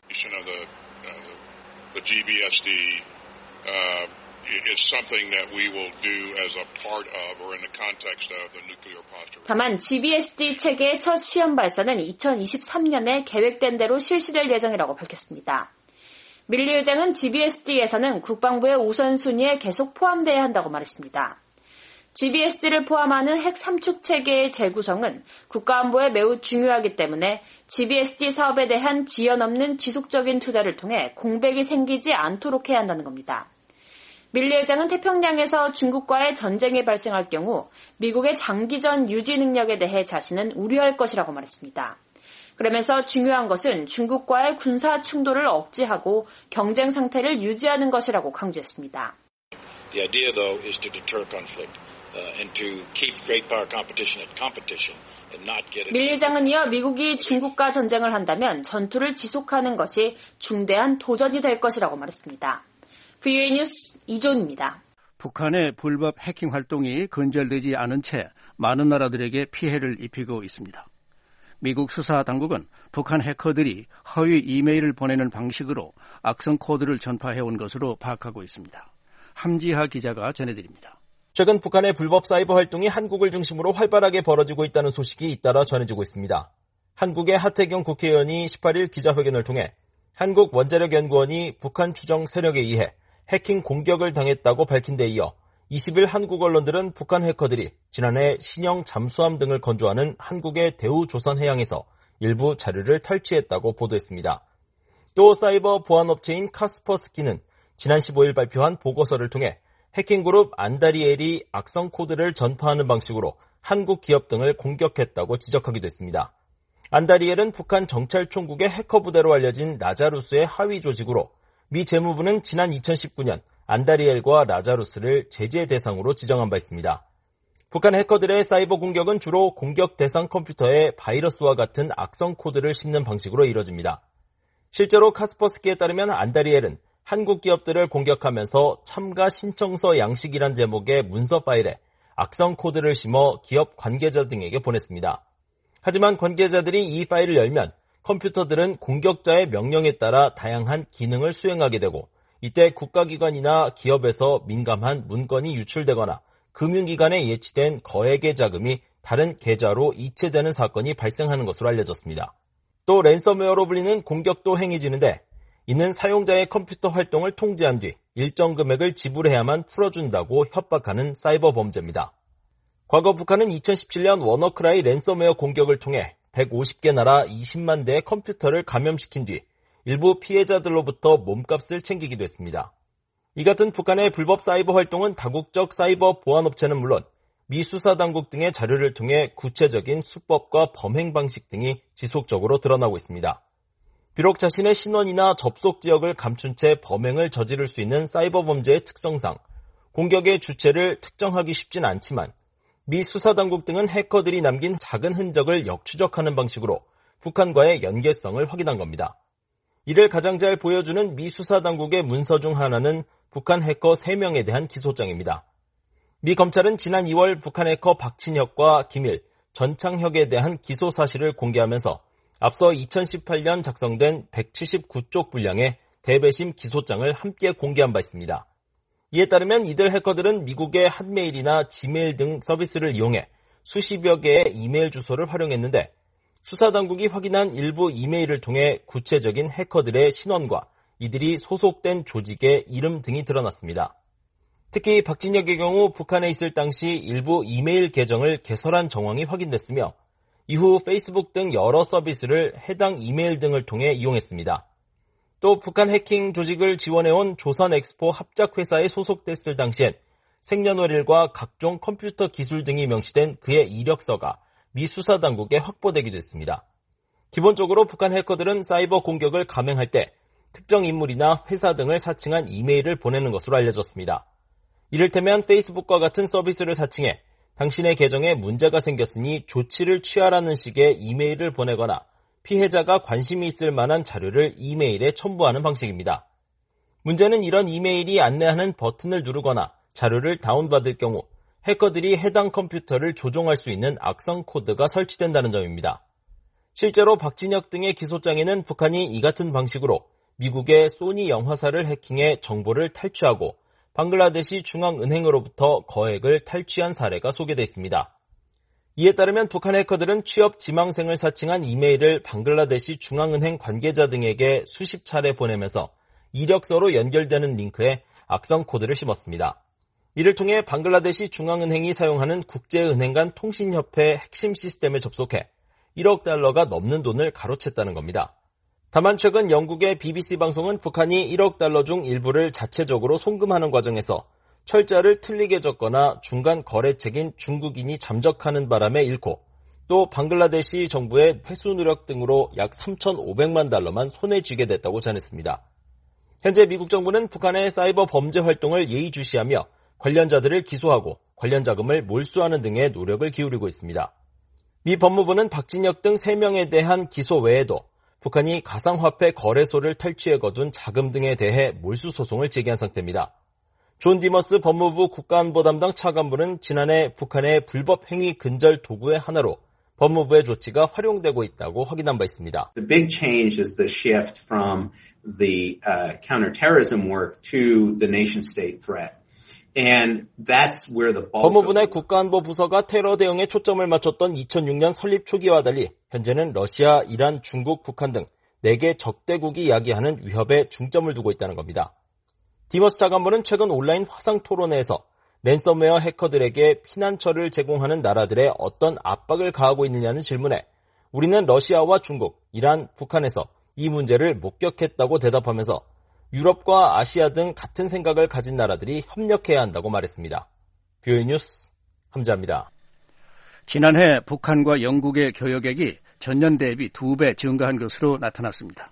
The GBSD is something that we will do as a part of or in the context of the nuclear posture. 다만 GBSD 체계의 첫 시험 발사는 2023년에 계획된 대로 실시될 예정이라고 밝혔습니다. 밀리 의장은 GBSD 예산은 국방부의 우선순위에 계속 포함돼야 한다고 말했습니다. GBSD를 포함하는 핵 3축 체계의 재구성은 국가안보에 매우 중요하기 때문에 GBSD 사업에 대한 지연 없는 지속적인 투자를 통해 공백이 생기지 않도록 해야 한다는 겁니다. 밀리 의장은 태평양에서 중국과의 전쟁이 발생할 경우 미국의 장기전 유지 능력에 대해 자신은 우려할 것이라고 말했습니다. 그러면서 중요한 것은 중국과의 군사 충돌을 억제하고 경쟁 상태를 유지하는 것이라고 강조했습니다. The idea, though, is to deter conflict. And to keep great power competition at competition and not get it. 밀리 의장은 이어 미국이 중국과 전쟁을 한다면 전투를 지속하는 것이 중대한 도전이 될 것이라고 말했습니다. VOA 뉴스 이조은입니다. 북한의 불법 해킹 활동이 근절되지 않은 채 많은 나라들에게 피해를 입히고 있습니다. 미국 수사 당국은 북한 해커들이 허위 이메일을 보내는 방식으로 악성 코드를 전파해온 것으로 파악하고 있습니다. 함지하 기자가 전해드립니다. 최근 북한의 불법 사이버 활동이 한국을 중심으로 활발하게 벌어지고 있다는 소식이 잇따라 전해지고 있습니다. 한국의 하태경 국회의원이 18일 기자회견을 통해 한국원자력연구원이 북한 추정 세력에 의해 해킹 공격을 당했다고 밝힌 데 이어 20일 한국 언론들은 북한 해커들이 지난해 신형 잠수함 등을 건조하는 한국의 대우조선해양에서 일부 자료를 탈취했다고 보도했습니다. 또 사이버 보안업체인 카스퍼스키는 지난 15일 발표한 보고서를 통해 해킹그룹 안다리엘이 악성 코드를 전파하는 방식으로 한국 기업 등을 공격했다고 지적하기도 했습니다. 안다리엘은 북한 정찰총국의 해커 부대로 알려진 라자루스의 하위 조직으로 미 재무부는 지난 2019년 안다리엘과 라자루스를 제재 대상으로 지정한 바 있습니다. 북한 해커들의 사이버 공격은 주로 공격 대상 컴퓨터에 바이러스와 같은 악성 코드를 씹는 방식으로 이뤄집니다. 실제로 카스퍼스키에 따르면 안다리엘은 한국 기업들을 공격하면서 참가 신청서 양식이란 제목의 문서 파일에 악성 코드를 심어 기업 관계자 등에게 보냈습니다. 하지만 관계자들이 이 파일을 열면 컴퓨터들은 공격자의 명령에 따라 다양한 기능을 수행하게 되고 이때 국가기관이나 기업에서 민감한 문건이 유출되거나 금융기관에 예치된 거액의 자금이 다른 계좌로 이체되는 사건이 발생하는 것으로 알려졌습니다. 또 랜섬웨어로 불리는 공격도 행해지는데 이는 사용자의 컴퓨터 활동을 통제한 뒤 일정 금액을 지불해야만 풀어준다고 협박하는 사이버 범죄입니다. 과거 북한은 2017년 워너크라이 랜섬웨어 공격을 통해 150개 나라 20만 대의 컴퓨터를 감염시킨 뒤 일부 피해자들로부터 몸값을 챙기기도 했습니다. 이 같은 북한의 불법 사이버 활동은 다국적 사이버 보안업체는 물론 미 수사당국 등의 자료를 통해 구체적인 수법과 범행 방식 등이 지속적으로 드러나고 있습니다. 비록 자신의 신원이나 접속 지역을 감춘 채 범행을 저지를 수 있는 사이버 범죄의 특성상 공격의 주체를 특정하기 쉽진 않지만 미 수사당국 등은 해커들이 남긴 작은 흔적을 역추적하는 방식으로 북한과의 연계성을 확인한 겁니다. 이를 가장 잘 보여주는 미 수사당국의 문서 중 하나는 북한 해커 3명에 대한 기소장입니다. 미 검찰은 지난 2월 북한 해커 박진혁과 김일, 전창혁에 대한 기소 사실을 공개하면서 앞서 2018년 작성된 179쪽 분량의 대배심 기소장을 함께 공개한 바 있습니다. 이에 따르면 이들 해커들은 미국의 핫메일이나 지메일 등 서비스를 이용해 수십여 개의 이메일 주소를 활용했는데 수사당국이 확인한 일부 이메일을 통해 구체적인 해커들의 신원과 이들이 소속된 조직의 이름 등이 드러났습니다. 특히 박진혁의 경우 북한에 있을 당시 일부 이메일 계정을 개설한 정황이 확인됐으며 이후 페이스북 등 여러 서비스를 해당 이메일 등을 통해 이용했습니다. 또 북한 해킹 조직을 지원해온 조선엑스포 합작회사에 소속됐을 당시엔 생년월일과 각종 컴퓨터 기술 등이 명시된 그의 이력서가 미 수사당국에 확보되기도 했습니다. 기본적으로 북한 해커들은 사이버 공격을 감행할 때 특정 인물이나 회사 등을 사칭한 이메일을 보내는 것으로 알려졌습니다. 이를테면 페이스북과 같은 서비스를 사칭해 당신의 계정에 문제가 생겼으니 조치를 취하라는 식의 이메일을 보내거나 피해자가 관심이 있을 만한 자료를 이메일에 첨부하는 방식입니다. 문제는 이런 이메일이 안내하는 버튼을 누르거나 자료를 다운받을 경우 해커들이 해당 컴퓨터를 조종할 수 있는 악성 코드가 설치된다는 점입니다. 실제로 박진혁 등의 기소장에는 북한이 이 같은 방식으로 미국의 소니 영화사를 해킹해 정보를 탈취하고 방글라데시 중앙은행으로부터 거액을 탈취한 사례가 소개되어 있습니다. 이에 따르면 북한 해커들은 취업 지망생을 사칭한 이메일을 방글라데시 중앙은행 관계자 등에게 수십 차례 보내면서 이력서로 연결되는 링크에 악성 코드를 심었습니다. 이를 통해 방글라데시 중앙은행이 사용하는 국제은행 간 통신협회 핵심 시스템에 접속해 1억 달러가 넘는 돈을 가로챘다는 겁니다. 다만 최근 영국의 BBC 방송은 북한이 1억 달러 중 일부를 자체적으로 송금하는 과정에서 철자를 틀리게 적거나 중간 거래책인 중국인이 잠적하는 바람에 잃고 또 방글라데시 정부의 회수 노력 등으로 약 3,500만 달러만 손에 쥐게 됐다고 전했습니다. 현재 미국 정부는 북한의 사이버 범죄 활동을 예의주시하며 관련자들을 기소하고 관련 자금을 몰수하는 등의 노력을 기울이고 있습니다. 미 법무부는 박진혁 등 3명에 대한 기소 외에도 북한이 가상화폐 거래소를 탈취해 거둔 자금 등에 대해 몰수 소송을 제기한 상태입니다. 존 디머스 법무부 국가안보 담당 차관보는 지난해 북한의 불법 행위 근절 도구의 하나로 법무부의 조치가 활용되고 있다고 확인한 바 있습니다. The big change is the shift from the counterterrorism work to the nation-state threat. And that's where the 법무부 내 국가안보 부서가 테러 대응에 초점을 맞췄던 2006년 설립 초기와 달리 현재는 러시아, 이란, 중국, 북한 등 4개 적대국이 야기하는 위협에 중점을 두고 있다는 겁니다. 디머스 차관보는 최근 온라인 화상 토론회에서 랜섬웨어 해커들에게 피난처를 제공하는 나라들의 어떤 압박을 가하고 있느냐는 질문에 우리는 러시아와 중국, 이란, 북한에서 이 문제를 목격했다고 대답하면서 유럽과 아시아 등 같은 생각을 가진 나라들이 협력해야 한다고 말했습니다. 뷰이 뉴스 함자입니다. 지난해 북한과 영국의 교역액이 전년 대비 2배 증가한 것으로 나타났습니다.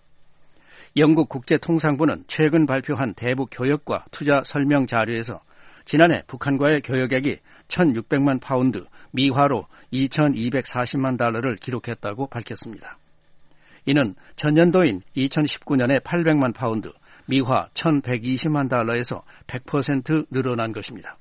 영국 국제통상부는 최근 발표한 대북 교역과 투자 설명 자료에서 지난해 북한과의 교역액이 1,600만 파운드, 미화로 2,240만 달러를 기록했다고 밝혔습니다. 이는 전년도인 2019년에 800만 파운드, 미화 1,120만 달러에서 100% 늘어난 것입니다.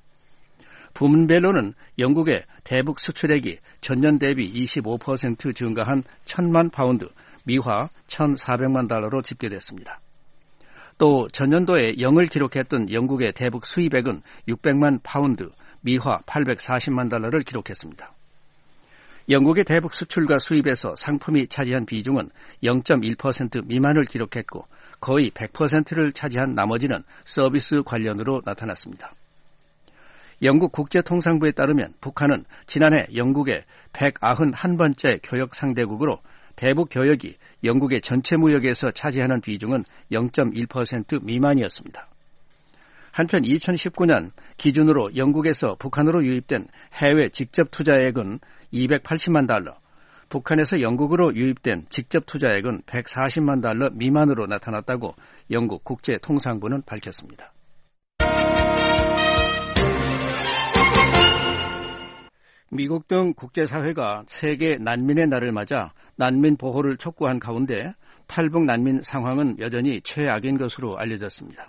부문별로는 영국의 대북 수출액이 전년 대비 25% 증가한 1,000만 파운드, 미화 1,400만 달러로 집계됐습니다. 또 전년도에 0을 기록했던 영국의 대북 수입액은 600만 파운드, 미화 840만 달러를 기록했습니다. 영국의 대북 수출과 수입에서 상품이 차지한 비중은 0.1% 미만을 기록했고 거의 100%를 차지한 나머지는 서비스 관련으로 나타났습니다. 영국 국제통상부에 따르면 북한은 지난해 영국의 191번째 교역 상대국으로 대북 교역이 영국의 전체 무역에서 차지하는 비중은 0.1% 미만이었습니다. 한편 2019년 기준으로 영국에서 북한으로 유입된 해외 직접 투자액은 280만 달러, 북한에서 영국으로 유입된 직접 투자액은 140만 달러 미만으로 나타났다고 영국 국제통상부는 밝혔습니다. 미국 등 국제사회가 세계 난민의 날을 맞아 난민 보호를 촉구한 가운데 탈북 난민 상황은 여전히 최악인 것으로 알려졌습니다.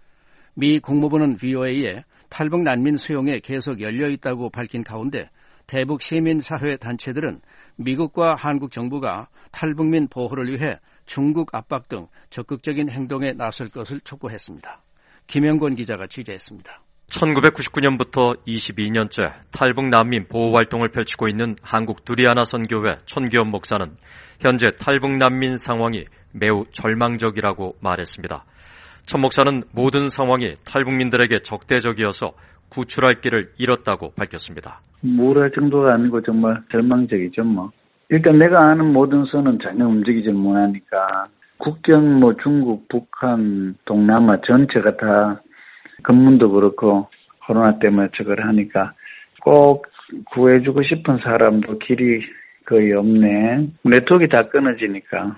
미 국무부는 VOA에 탈북 난민 수용에 계속 열려 있다고 밝힌 가운데 대북 시민사회 단체들은 미국과 한국 정부가 탈북민 보호를 위해 중국 압박 등 적극적인 행동에 나설 것을 촉구했습니다. 김영권 기자가 취재했습니다. 1999년부터 22년째 탈북 난민 보호 활동을 펼치고 있는 한국 두리아나 선교회 촌기원 목사는 현재 탈북 난민 상황이 매우 절망적이라고 말했습니다. 천 목사는 모든 상황이 탈북민들에게 적대적이어서 구출할 길을 잃었다고 밝혔습니다. 우울할 정도가 아니고 정말 절망적이죠. 일단 내가 아는 모든 선은 전혀 움직이지 못하니까 국경 중국, 북한, 동남아 전체가 다 근문도 그렇고 코로나 때문에 저걸 하니까 꼭 구해주고 싶은 사람도 길이 거의 없네. 네트워크가 다 끊어지니까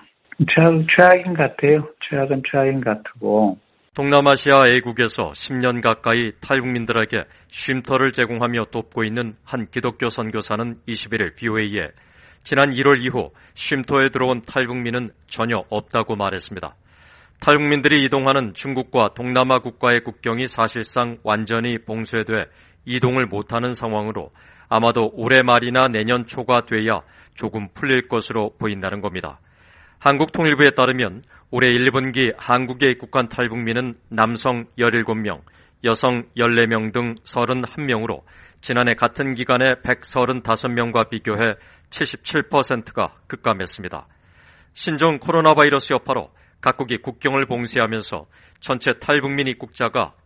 최악인 것 같아요. 최악은 최악인 것 같고. 동남아시아 A국에서 10년 가까이 탈북민들에게 쉼터를 제공하며 돕고 있는 한 기독교 선교사는 21일 VOA에 지난 1월 이후 쉼터에 들어온 탈북민은 전혀 없다고 말했습니다. 탈북민들이 이동하는 중국과 동남아 국가의 국경이 사실상 완전히 봉쇄돼 이동을 못하는 상황으로 아마도 올해 말이나 내년 초가 돼야 조금 풀릴 것으로 보인다는 겁니다. 한국통일부에 따르면 올해 1분기 한국에 입국한 탈북민은 남성 17명, 여성 14명 등 31명으로 지난해 같은 기간에 135명과 비교해 77%가 급감했습니다. 신종 코로나 바이러스 여파로 각국이 국경을 봉쇄하면서 전체 탈북민 입국자가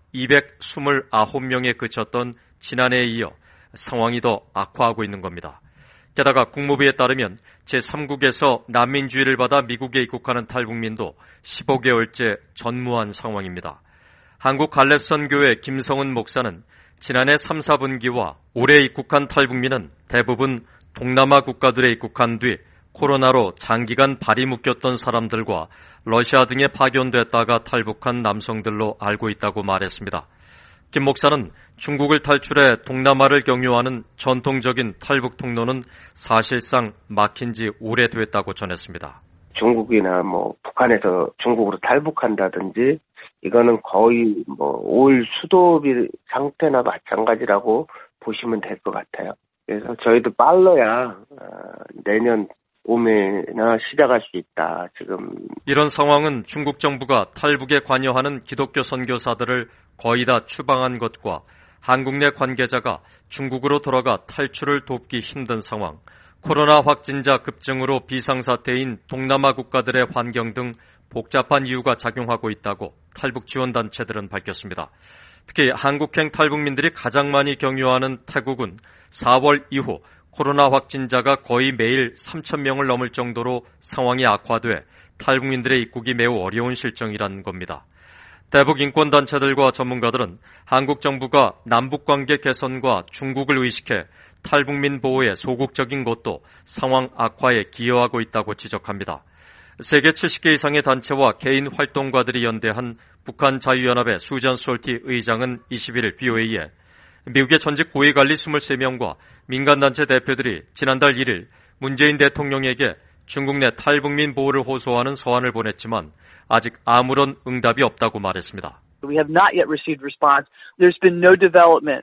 229명에 그쳤던 지난해에 이어 상황이 더 악화하고 있는 겁니다. 게다가 국무부에 따르면 제3국에서 난민주의를 받아 미국에 입국하는 탈북민도 15개월째 전무한 상황입니다. 한국 갈렙선교회 김성은 목사는 지난해 3, 4분기와 올해 입국한 탈북민은 대부분 동남아 국가들에 입국한 뒤 코로나로 장기간 발이 묶였던 사람들과 러시아 등에 파견됐다가 탈북한 남성들로 알고 있다고 말했습니다. 김 목사는 중국을 탈출해 동남아를 경유하는 전통적인 탈북 통로는 사실상 막힌 지 오래됐다고 전했습니다. 중국이나 북한에서 중국으로 탈북한다든지 이거는 거의 올 수도비 상태나 마찬가지라고 보시면 될 것 같아요. 그래서 저희도 빨라야 내년 봄에나 시작할 수 있다. 지금 이런 상황은 중국 정부가 탈북에 관여하는 기독교 선교사들을 거의 다 추방한 것과 한국 내 관계자가 중국으로 돌아가 탈출을 돕기 힘든 상황, 코로나 확진자 급증으로 비상사태인 동남아 국가들의 환경 등 복잡한 이유가 작용하고 있다고 탈북 지원단체들은 밝혔습니다. 특히 한국행 탈북민들이 가장 많이 경유하는 태국은 4월 이후 코로나 확진자가 거의 매일 3,000명을 넘을 정도로 상황이 악화돼 탈북민들의 입국이 매우 어려운 실정이라는 겁니다. 대북 인권단체들과 전문가들은 한국 정부가 남북관계 개선과 중국을 의식해 탈북민 보호에 소극적인 것도 상황 악화에 기여하고 있다고 지적합니다. 세계 70개 이상의 단체와 개인 활동가들이 연대한 북한 자유연합의 수잔 솔티 의장은 21일 VOA에 미국의 전직 고위관리 23명과 민간단체 대표들이 지난달 1일 문재인 대통령에게 중국 내 탈북민 보호를 호소하는 서한을 보냈지만 아직 아무런 응답이 없다고 말했습니다. We have not yet received response. There's been no development.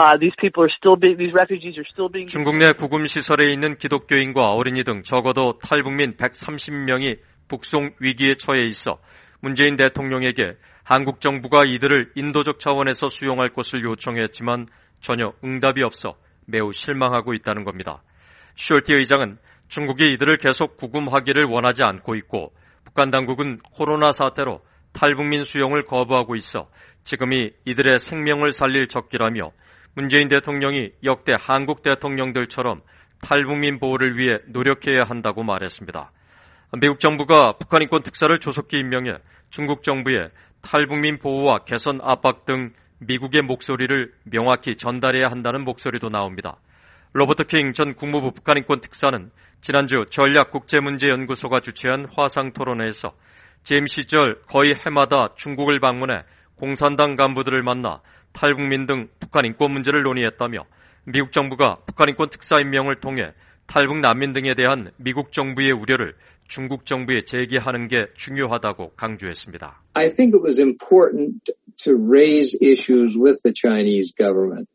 These refugees are still being. 중국 내 구금 시설에 있는 기독교인과 어린이 등 적어도 탈북민 130명이 북송 위기에 처해 있어 문재인 대통령에게 한국 정부가 이들을 인도적 차원에서 수용할 것을 요청했지만 전혀 응답이 없어 매우 실망하고 있다는 겁니다. 숄티 의장은 중국이 이들을 계속 구금하기를 원하지 않고 있고 북한 당국은 코로나 사태로 탈북민 수용을 거부하고 있어 지금이 이들의 생명을 살릴 적기라며 문재인 대통령이 역대 한국 대통령들처럼 탈북민 보호를 위해 노력해야 한다고 말했습니다. 미국 정부가 북한 인권 특사를 조속히 임명해 중국 정부에 탈북민 보호와 개선 압박 등 미국의 목소리를 명확히 전달해야 한다는 목소리도 나옵니다. 로버트 킹 전 국무부 북한인권 특사는 지난주 전략국제문제연구소가 주최한 화상토론회에서 재임 시절 거의 해마다 중국을 방문해 공산당 간부들을 만나 탈북민 등 북한 인권 문제를 논의했다며 미국 정부가 북한인권 특사 임명을 통해 탈북 난민 등에 대한 미국 정부의 우려를 중국 정부에 제기하는 게 중요하다고 강조했습니다. I think it was important to raise issues with the Chinese government.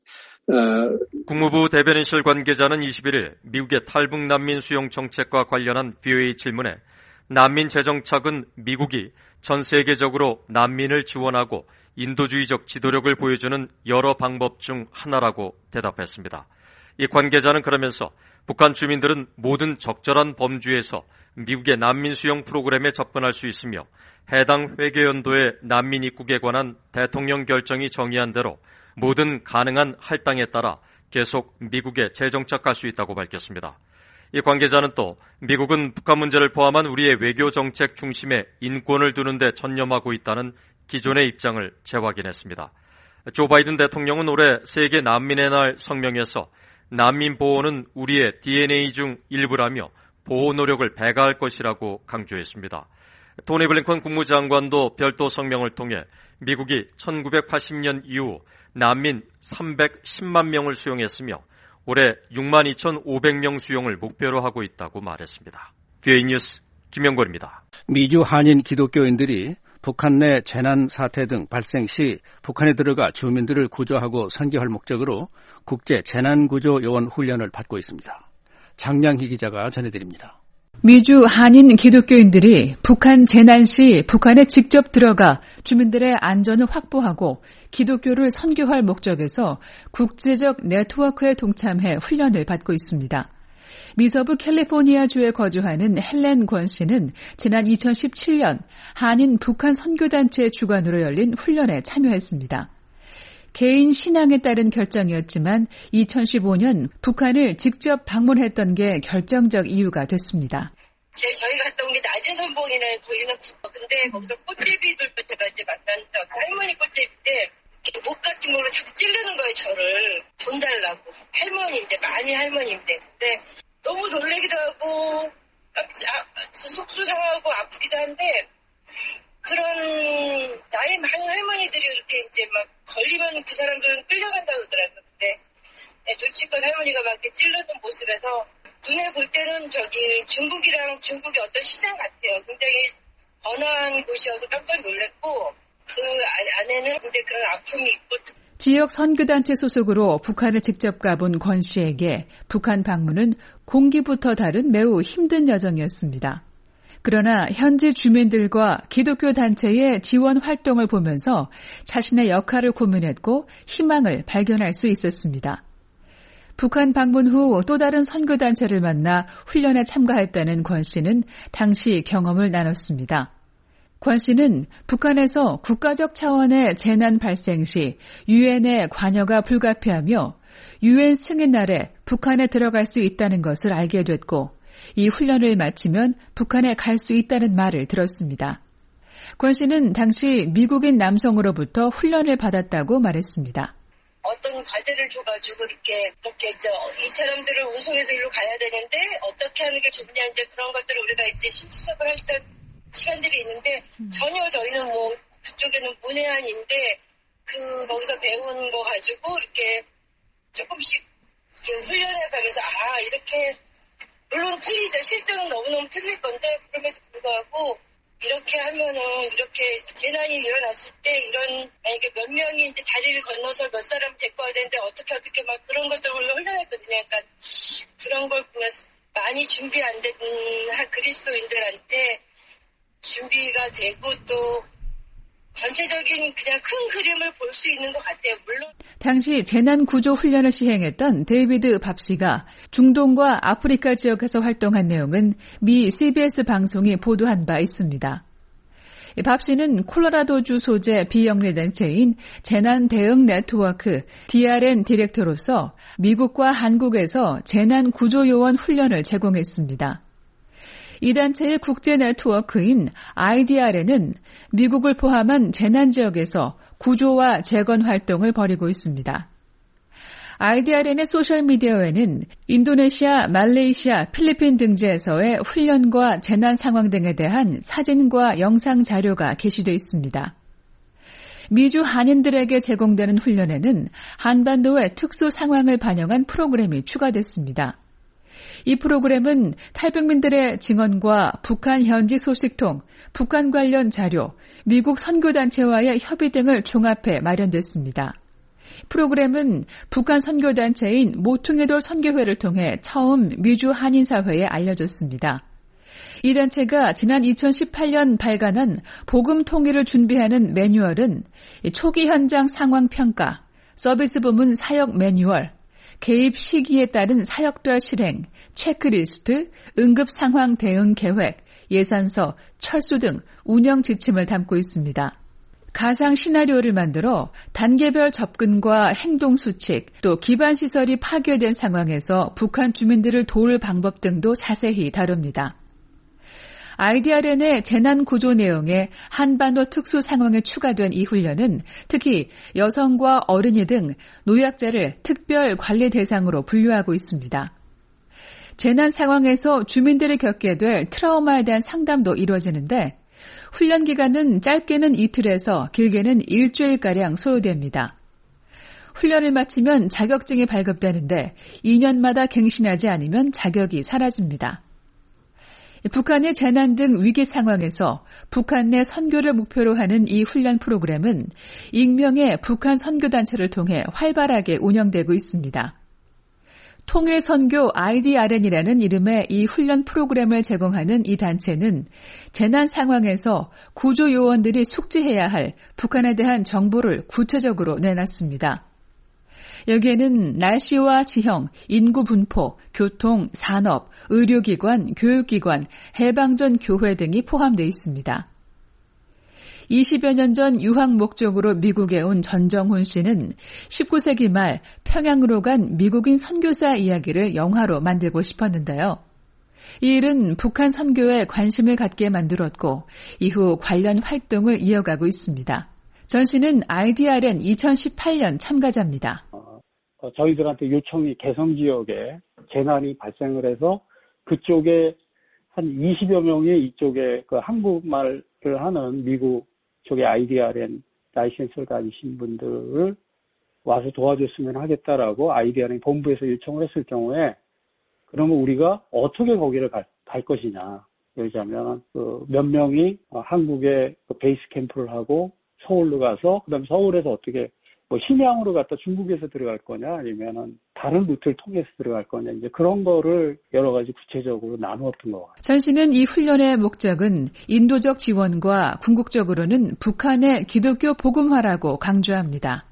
국무부 대변인실 관계자는 21일 미국의 탈북 난민 수용 정책과 관련한 VOA 질문에 난민 재정착은 미국이 전 세계적으로 난민을 지원하고 인도주의적 지도력을 보여주는 여러 방법 중 하나라고 대답했습니다. 이 관계자는 그러면서 북한 주민들은 모든 적절한 범주에서 미국의 난민 수용 프로그램에 접근할 수 있으며 해당 회계연도의 난민 입국에 관한 대통령 결정이 정의한 대로 모든 가능한 할당에 따라 계속 미국에 재정착할 수 있다고 밝혔습니다. 이 관계자는 또 미국은 북한 문제를 포함한 우리의 외교 정책 중심에 인권을 두는 데 전념하고 있다는 기존의 입장을 재확인했습니다. 조 바이든 대통령은 올해 세계 난민의 날 성명에서 난민 보호는 우리의 DNA 중 일부라며 보호 노력을 배가할 것이라고 강조했습니다. 토니 블링컨 국무장관도 별도 성명을 통해 미국이 1980년 이후 난민 310만 명을 수용했으며 올해 62,500명 수용을 목표로 하고 있다고 말했습니다. VOA 뉴스 김영걸입니다. 미주 한인 기독교인들이 북한 내 재난 사태 등 발생 시 북한에 들어가 주민들을 구조하고 선교할 목적으로 국제 재난구조 요원 훈련을 받고 있습니다. 장량희 기자가 전해드립니다. 미주 한인 기독교인들이 북한 재난 시 북한에 직접 들어가 주민들의 안전을 확보하고 기독교를 선교할 목적에서 국제적 네트워크에 동참해 훈련을 받고 있습니다. 미서부 캘리포니아주에 거주하는 헬렌 권 씨는 지난 2017년 한인 북한 선교단체 주관으로 열린 훈련에 참여했습니다. 개인 신앙에 따른 결정이었지만 2015년 북한을 직접 방문했던 게 결정적 이유가 됐습니다. 저희가 갔다 온 게 낮은 선봉이나 거기는 근데 거기서 꽃제비들도 제가 이제 만났던 할머니 꽃제비인데 목 같은 걸로 자꾸 찌르는 거예요, 저를. 돈 달라고. 할머니인데, 많이 할머니인데. 근데 너무 놀래기도 하고 속수 상하고 아프기도 한데 그런 나이 많은 할머니들이 이렇게 이제 막 걸리면 그 사람들은 끌려간다고 그러더라고요. 근데 눈치껏 할머니가 막 이렇게 찌르는 모습에서 눈에 볼 때는 중국이 어떤 시장 같아요. 굉장히 번화한 곳이어서 깜짝 놀랐고 그 안에는 근데 그런 아픔이 있고 지역 선교단체 소속으로 북한을 직접 가본 권 씨에게 북한 방문은 공기부터 다른 매우 힘든 여정이었습니다. 그러나 현지 주민들과 기독교 단체의 지원 활동을 보면서 자신의 역할을 고민했고 희망을 발견할 수 있었습니다. 북한 방문 후 또 다른 선교단체를 만나 훈련에 참가했다는 권 씨는 당시 경험을 나눴습니다. 권 씨는 북한에서 국가적 차원의 재난 발생 시 유엔의 관여가 불가피하며 유엔 승인 아래 북한에 들어갈 수 있다는 것을 알게 됐고 이 훈련을 마치면 북한에 갈 수 있다는 말을 들었습니다. 권 씨는 당시 미국인 남성으로부터 훈련을 받았다고 말했습니다. 어떤 과제를 줘가지고 이렇게 이 사람들을 운송해서 일로 가야 되는데 어떻게 하는 게 좋냐 이제 그런 것들을 우리가 이제 심사를 할 때 시간들이 있는데 전혀 저희는 뭐 그쪽에는 문외한인데 거기서 배운 거 가지고 이렇게 조금씩 이렇게 훈련해 가면서 이렇게 물론 틀리죠. 실전은 너무너무 틀릴 건데 그럼에도 불구하고 이렇게 하면은 이렇게 재난이 일어났을 때 이런 만약에 몇 명이 이제 다리를 건너서 몇 사람 데리고 와야 되는데 어떻게 막 그런 것들을 훈련했거든요. 그러니까 그런 걸 보면서 많이 준비 안 된 그리스도인들한테 준비가 되고 또 전체적인 그냥 큰 그림을 볼 수 있는 것 같아요. 물론 당시 재난 구조 훈련을 시행했던 데이비드 밥 씨가 중동과 아프리카 지역에서 활동한 내용은 미 CBS 방송이 보도한 바 있습니다. 밥 씨는 콜로라도주 소재 비영리 단체인 재난 대응 네트워크 DRN 디렉터로서 미국과 한국에서 재난 구조 요원 훈련을 제공했습니다. 이 단체의 국제 네트워크인 IDRN은 미국을 포함한 재난 지역에서 구조와 재건 활동을 벌이고 있습니다. IDRN의 소셜미디어에는 인도네시아, 말레이시아, 필리핀 등지에서의 훈련과 재난 상황 등에 대한 사진과 영상 자료가 게시되어 있습니다. 미주 한인들에게 제공되는 훈련에는 한반도의 특수 상황을 반영한 프로그램이 추가됐습니다. 이 프로그램은 탈북민들의 증언과 북한 현지 소식통, 북한 관련 자료, 미국 선교단체와의 협의 등을 종합해 마련됐습니다. 프로그램은 북한 선교단체인 모퉁이돌 선교회를 통해 처음 미주 한인사회에 알려졌습니다. 이 단체가 지난 2018년 발간한 복음 통일을 준비하는 매뉴얼은 초기 현장 상황 평가, 서비스 부문 사역 매뉴얼, 개입 시기에 따른 사역별 실행, 체크리스트, 응급 상황 대응 계획, 예산서, 철수 등 운영 지침을 담고 있습니다. 가상 시나리오를 만들어 단계별 접근과 행동 수칙, 또 기반 시설이 파괴된 상황에서 북한 주민들을 도울 방법 등도 자세히 다룹니다. IDRN의 재난 구조 내용에 한반도 특수 상황에 추가된 이 훈련은 특히 여성과 어린이 등 노약자를 특별 관리 대상으로 분류하고 있습니다. 재난 상황에서 주민들이 겪게 될 트라우마에 대한 상담도 이루어지는데 훈련 기간은 짧게는 이틀에서 길게는 일주일가량 소요됩니다. 훈련을 마치면 자격증이 발급되는데 2년마다 갱신하지 않으면 자격이 사라집니다. 북한의 재난 등 위기 상황에서 북한 내 선교를 목표로 하는 이 훈련 프로그램은 익명의 북한 선교단체를 통해 활발하게 운영되고 있습니다. 통일선교 IDRN이라는 이름의 이 훈련 프로그램을 제공하는 이 단체는 재난 상황에서 구조 요원들이 숙지해야 할 북한에 대한 정보를 구체적으로 내놨습니다. 여기에는 날씨와 지형, 인구 분포, 교통, 산업, 의료기관, 교육기관, 해방전 교회 등이 포함되어 있습니다. 20여 년 전 유학 목적으로 미국에 온 전정훈 씨는 19세기 말 평양으로 간 미국인 선교사 이야기를 영화로 만들고 싶었는데요. 이 일은 북한 선교에 관심을 갖게 만들었고 이후 관련 활동을 이어가고 있습니다. 전 씨는 IDRN 2018년 참가자입니다. 저희들한테 요청이 개성 지역에 재난이 발생을 해서 그쪽에 한 20여 명이 이쪽에 그 한국말을 하는 미국 쪽에 IDRN 라이센스를 가지신 분들을 와서 도와줬으면 하겠다라고 IDRN 본부에서 요청을 했을 경우에 그러면 우리가 어떻게 거기를 갈 것이냐. 예를 들자면 몇 명이 한국에 베이스 캠프를 하고 서울로 가서 그다음에 서울에서 어떻게 심양으로 갔다 중국에서 들어갈 거냐 아니면은 다른 루트를 통해서 들어갈 거냐 이제 그런 거를 여러 가지 구체적으로 나누었던 것 같아요. 전 씨는 이 훈련의 목적은 인도적 지원과 궁극적으로는 북한의 기독교 복음화라고 강조합니다.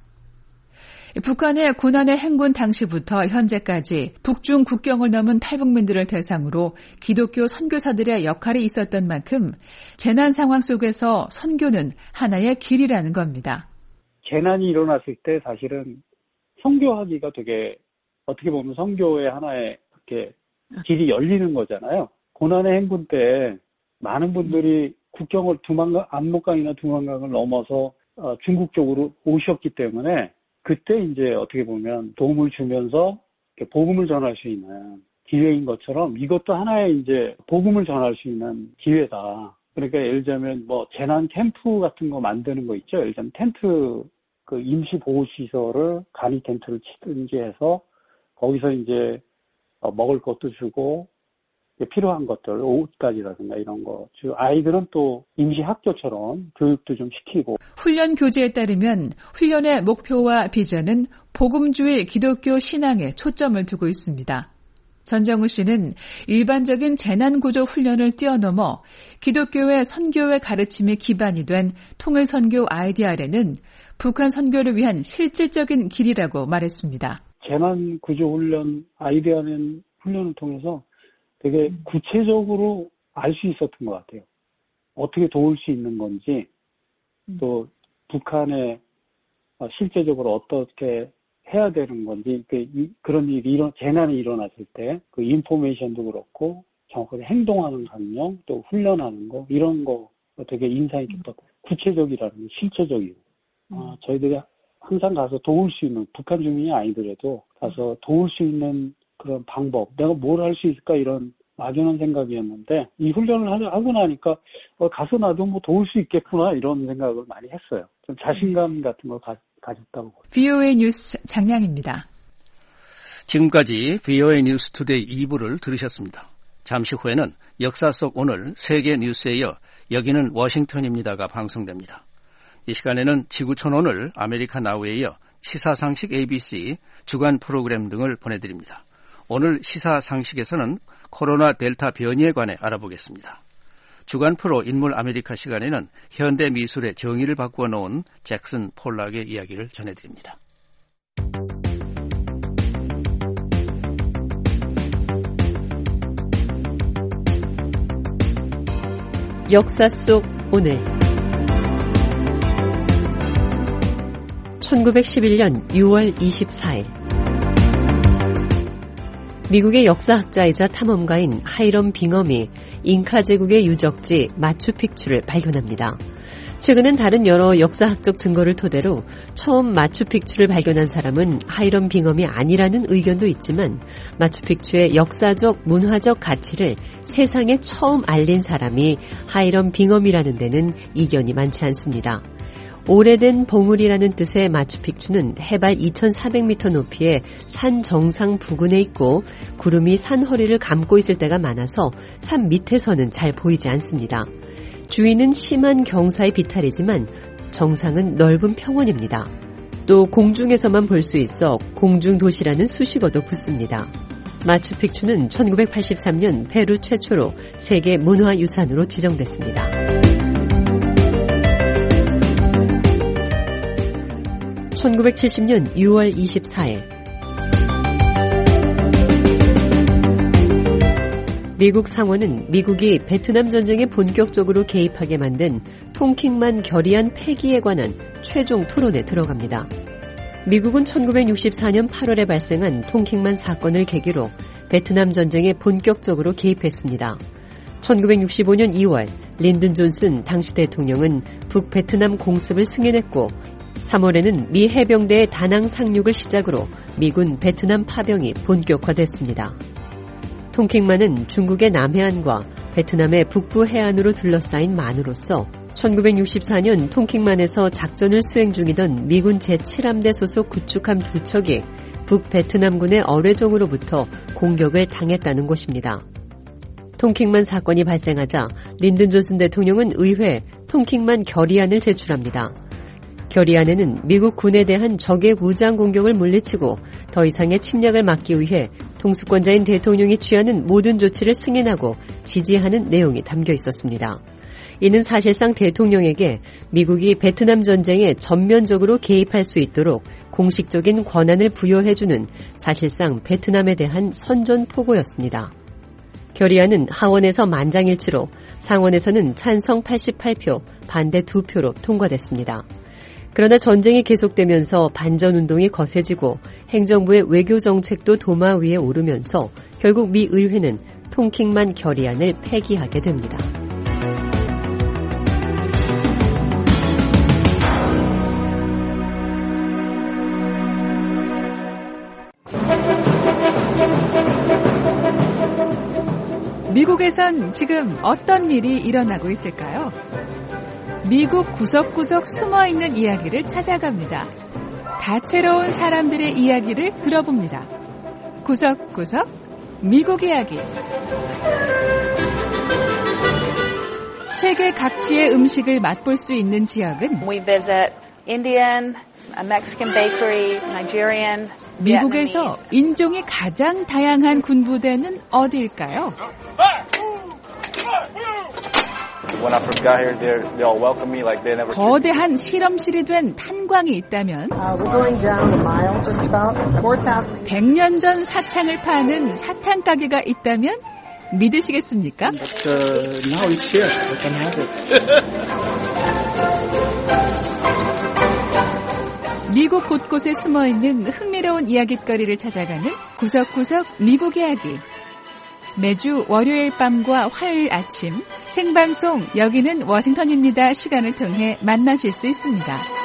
북한의 고난의 행군 당시부터 현재까지 북중 국경을 넘은 탈북민들을 대상으로 기독교 선교사들의 역할이 있었던 만큼 재난 상황 속에서 선교는 하나의 길이라는 겁니다. 재난이 일어났을 때 사실은 선교하기가 되게 어떻게 보면 선교의 하나의 이렇게 길이 열리는 거잖아요. 고난의 행군 때 많은 분들이 국경을 압록강이나 두만강을 넘어서 중국 쪽으로 오셨기 때문에 그때 이제 어떻게 보면 도움을 주면서 복음을 전할 수 있는 기회인 것처럼 이것도 하나의 이제 복음을 전할 수 있는 기회다. 그러니까 예를 들자면 재난 캠프 같은 거 만드는 거 있죠. 예를 들자면 텐트 그 임시 보호 시설을 간이 텐트를 치든지 해서 거기서 이제 먹을 것도 주고 필요한 것들 옷가지라든가 이런 거 아이들은 또 임시 학교처럼 교육도 좀 시키고 훈련 교재에 따르면 훈련의 목표와 비전은 복음주의 기독교 신앙에 초점을 두고 있습니다. 전정우 씨는 일반적인 재난구조 훈련을 뛰어넘어 기독교의 선교의 가르침이 기반이 된 통일선교 IDRN은 북한 선교를 위한 실질적인 길이라고 말했습니다. 재난구조훈련 IDRN 훈련을 통해서 되게 구체적으로 알 수 있었던 것 같아요. 어떻게 도울 수 있는 건지 또 북한에 실제적으로 어떻게 해야 되는 건지 그런 일이 재난이 일어났을 때 그 인포메이션도 그렇고 정확하게 행동하는 강령 또 훈련하는 거 이런 거 되게 인상이 깊었고 구체적이라는 게 실체적이고 저희들이 항상 가서 도울 수 있는, 북한 주민이 아니더라도 가서 도울 수 있는 그런 방법, 내가 뭘 할 수 있을까, 이런 막연한 생각이었는데 이 훈련을 하고 나니까 가서 나도 뭐 도울 수 있겠구나, 이런 생각을 많이 했어요. 좀 자신감 같은 걸 가졌다고. VOA 뉴스 장량입니다. 지금까지 VOA 뉴스 투데이 2부를 들으셨습니다. 잠시 후에는 역사 속 오늘 세계 뉴스에 이어 여기는 워싱턴입니다가 방송됩니다. 이 시간에는 지구촌 오늘 아메리카 나우에 이어 시사상식 ABC 주간 프로그램 등을 보내드립니다. 오늘 시사상식에서는 코로나 델타 변이에 관해 알아보겠습니다. 주간 프로 인물 아메리카 시간에는 현대 미술의 정의를 바꾸어 놓은 잭슨 폴락의 이야기를 전해드립니다. 역사 속 오늘 1911년 6월 24일 미국의 역사학자이자 탐험가인 하이럼 빙엄이 잉카 제국의 유적지 마추픽추를 발견합니다. 최근엔 다른 여러 역사학적 증거를 토대로 처음 마추픽추를 발견한 사람은 하이럼 빙엄이 아니라는 의견도 있지만 마추픽추의 역사적, 문화적 가치를 세상에 처음 알린 사람이 하이럼 빙엄이라는 데는 이견이 많지 않습니다. 오래된 봉우리라는 뜻의 마추픽추는 해발 2,400m 높이의 산 정상 부근에 있고 구름이 산 허리를 감고 있을 때가 많아서 산 밑에서는 잘 보이지 않습니다. 주위는 심한 경사의 비탈이지만 정상은 넓은 평원입니다. 또 공중에서만 볼 수 있어 공중도시라는 수식어도 붙습니다. 마추픽추는 1983년 페루 최초로 세계 문화유산으로 지정됐습니다. 1970년 6월 24일 미국 상원은 미국이 베트남 전쟁에 본격적으로 개입하게 만든 통킹만 결의안 폐기에 관한 최종 토론에 들어갑니다. 미국은 1964년 8월에 발생한 통킹만 사건을 계기로 베트남 전쟁에 본격적으로 개입했습니다. 1965년 2월 린든 존슨 당시 대통령은 북베트남 공습을 승인했고 3월에는 미 해병대의 다낭 상륙을 시작으로 미군 베트남 파병이 본격화됐습니다. 통킹만은 중국의 남해안과 베트남의 북부 해안으로 둘러싸인 만으로서 1964년 통킹만에서 작전을 수행 중이던 미군 제7함대 소속 구축함 2척이 북베트남군의 어뢰종으로부터 공격을 당했다는 것입니다. 통킹만 사건이 발생하자 린든 존슨 대통령은 의회에 통킹만 결의안을 제출합니다. 결의안에는 미국 군에 대한 적의 무장 공격을 물리치고 더 이상의 침략을 막기 위해 통수권자인 대통령이 취하는 모든 조치를 승인하고 지지하는 내용이 담겨 있었습니다. 이는 사실상 대통령에게 미국이 베트남 전쟁에 전면적으로 개입할 수 있도록 공식적인 권한을 부여해주는 사실상 베트남에 대한 선전포고였습니다. 결의안은 하원에서 만장일치로 상원에서는 찬성 88표, 반대 2표로 통과됐습니다. 그러나 전쟁이 계속되면서 반전운동이 거세지고 행정부의 외교정책도 도마 위에 오르면서 결국 미 의회는 통킹만 결의안을 폐기하게 됩니다. 미국에선 지금 어떤 일이 일어나고 있을까요? 미국 구석구석 숨어있는 이야기를 찾아갑니다. 다채로운 사람들의 이야기를 들어봅니다. 구석구석 미국 이야기. 세계 각지의 음식을 맛볼 수 있는 지역은 We visit Indian, Mexican bakery, Nigerian, 미국에서 인종이 가장 다양한 군부대는 어디일까요? When I first got here, they all welcomed me like they never. 거대한 실험실이 된 탄광이 있다면 We're going down a mile, just about 4,000. 100년 전 사탕을 파는 사탕 가게가 있다면 믿으시겠습니까? Now it's here. I can have it. 미국 곳곳에 숨어있는 흥미로운 이야깃거리를 찾아가는 구석구석 미국 이야기. 매주 월요일 밤과 화요일 아침 생방송 여기는 워싱턴입니다 시간을 통해 만나실 수 있습니다.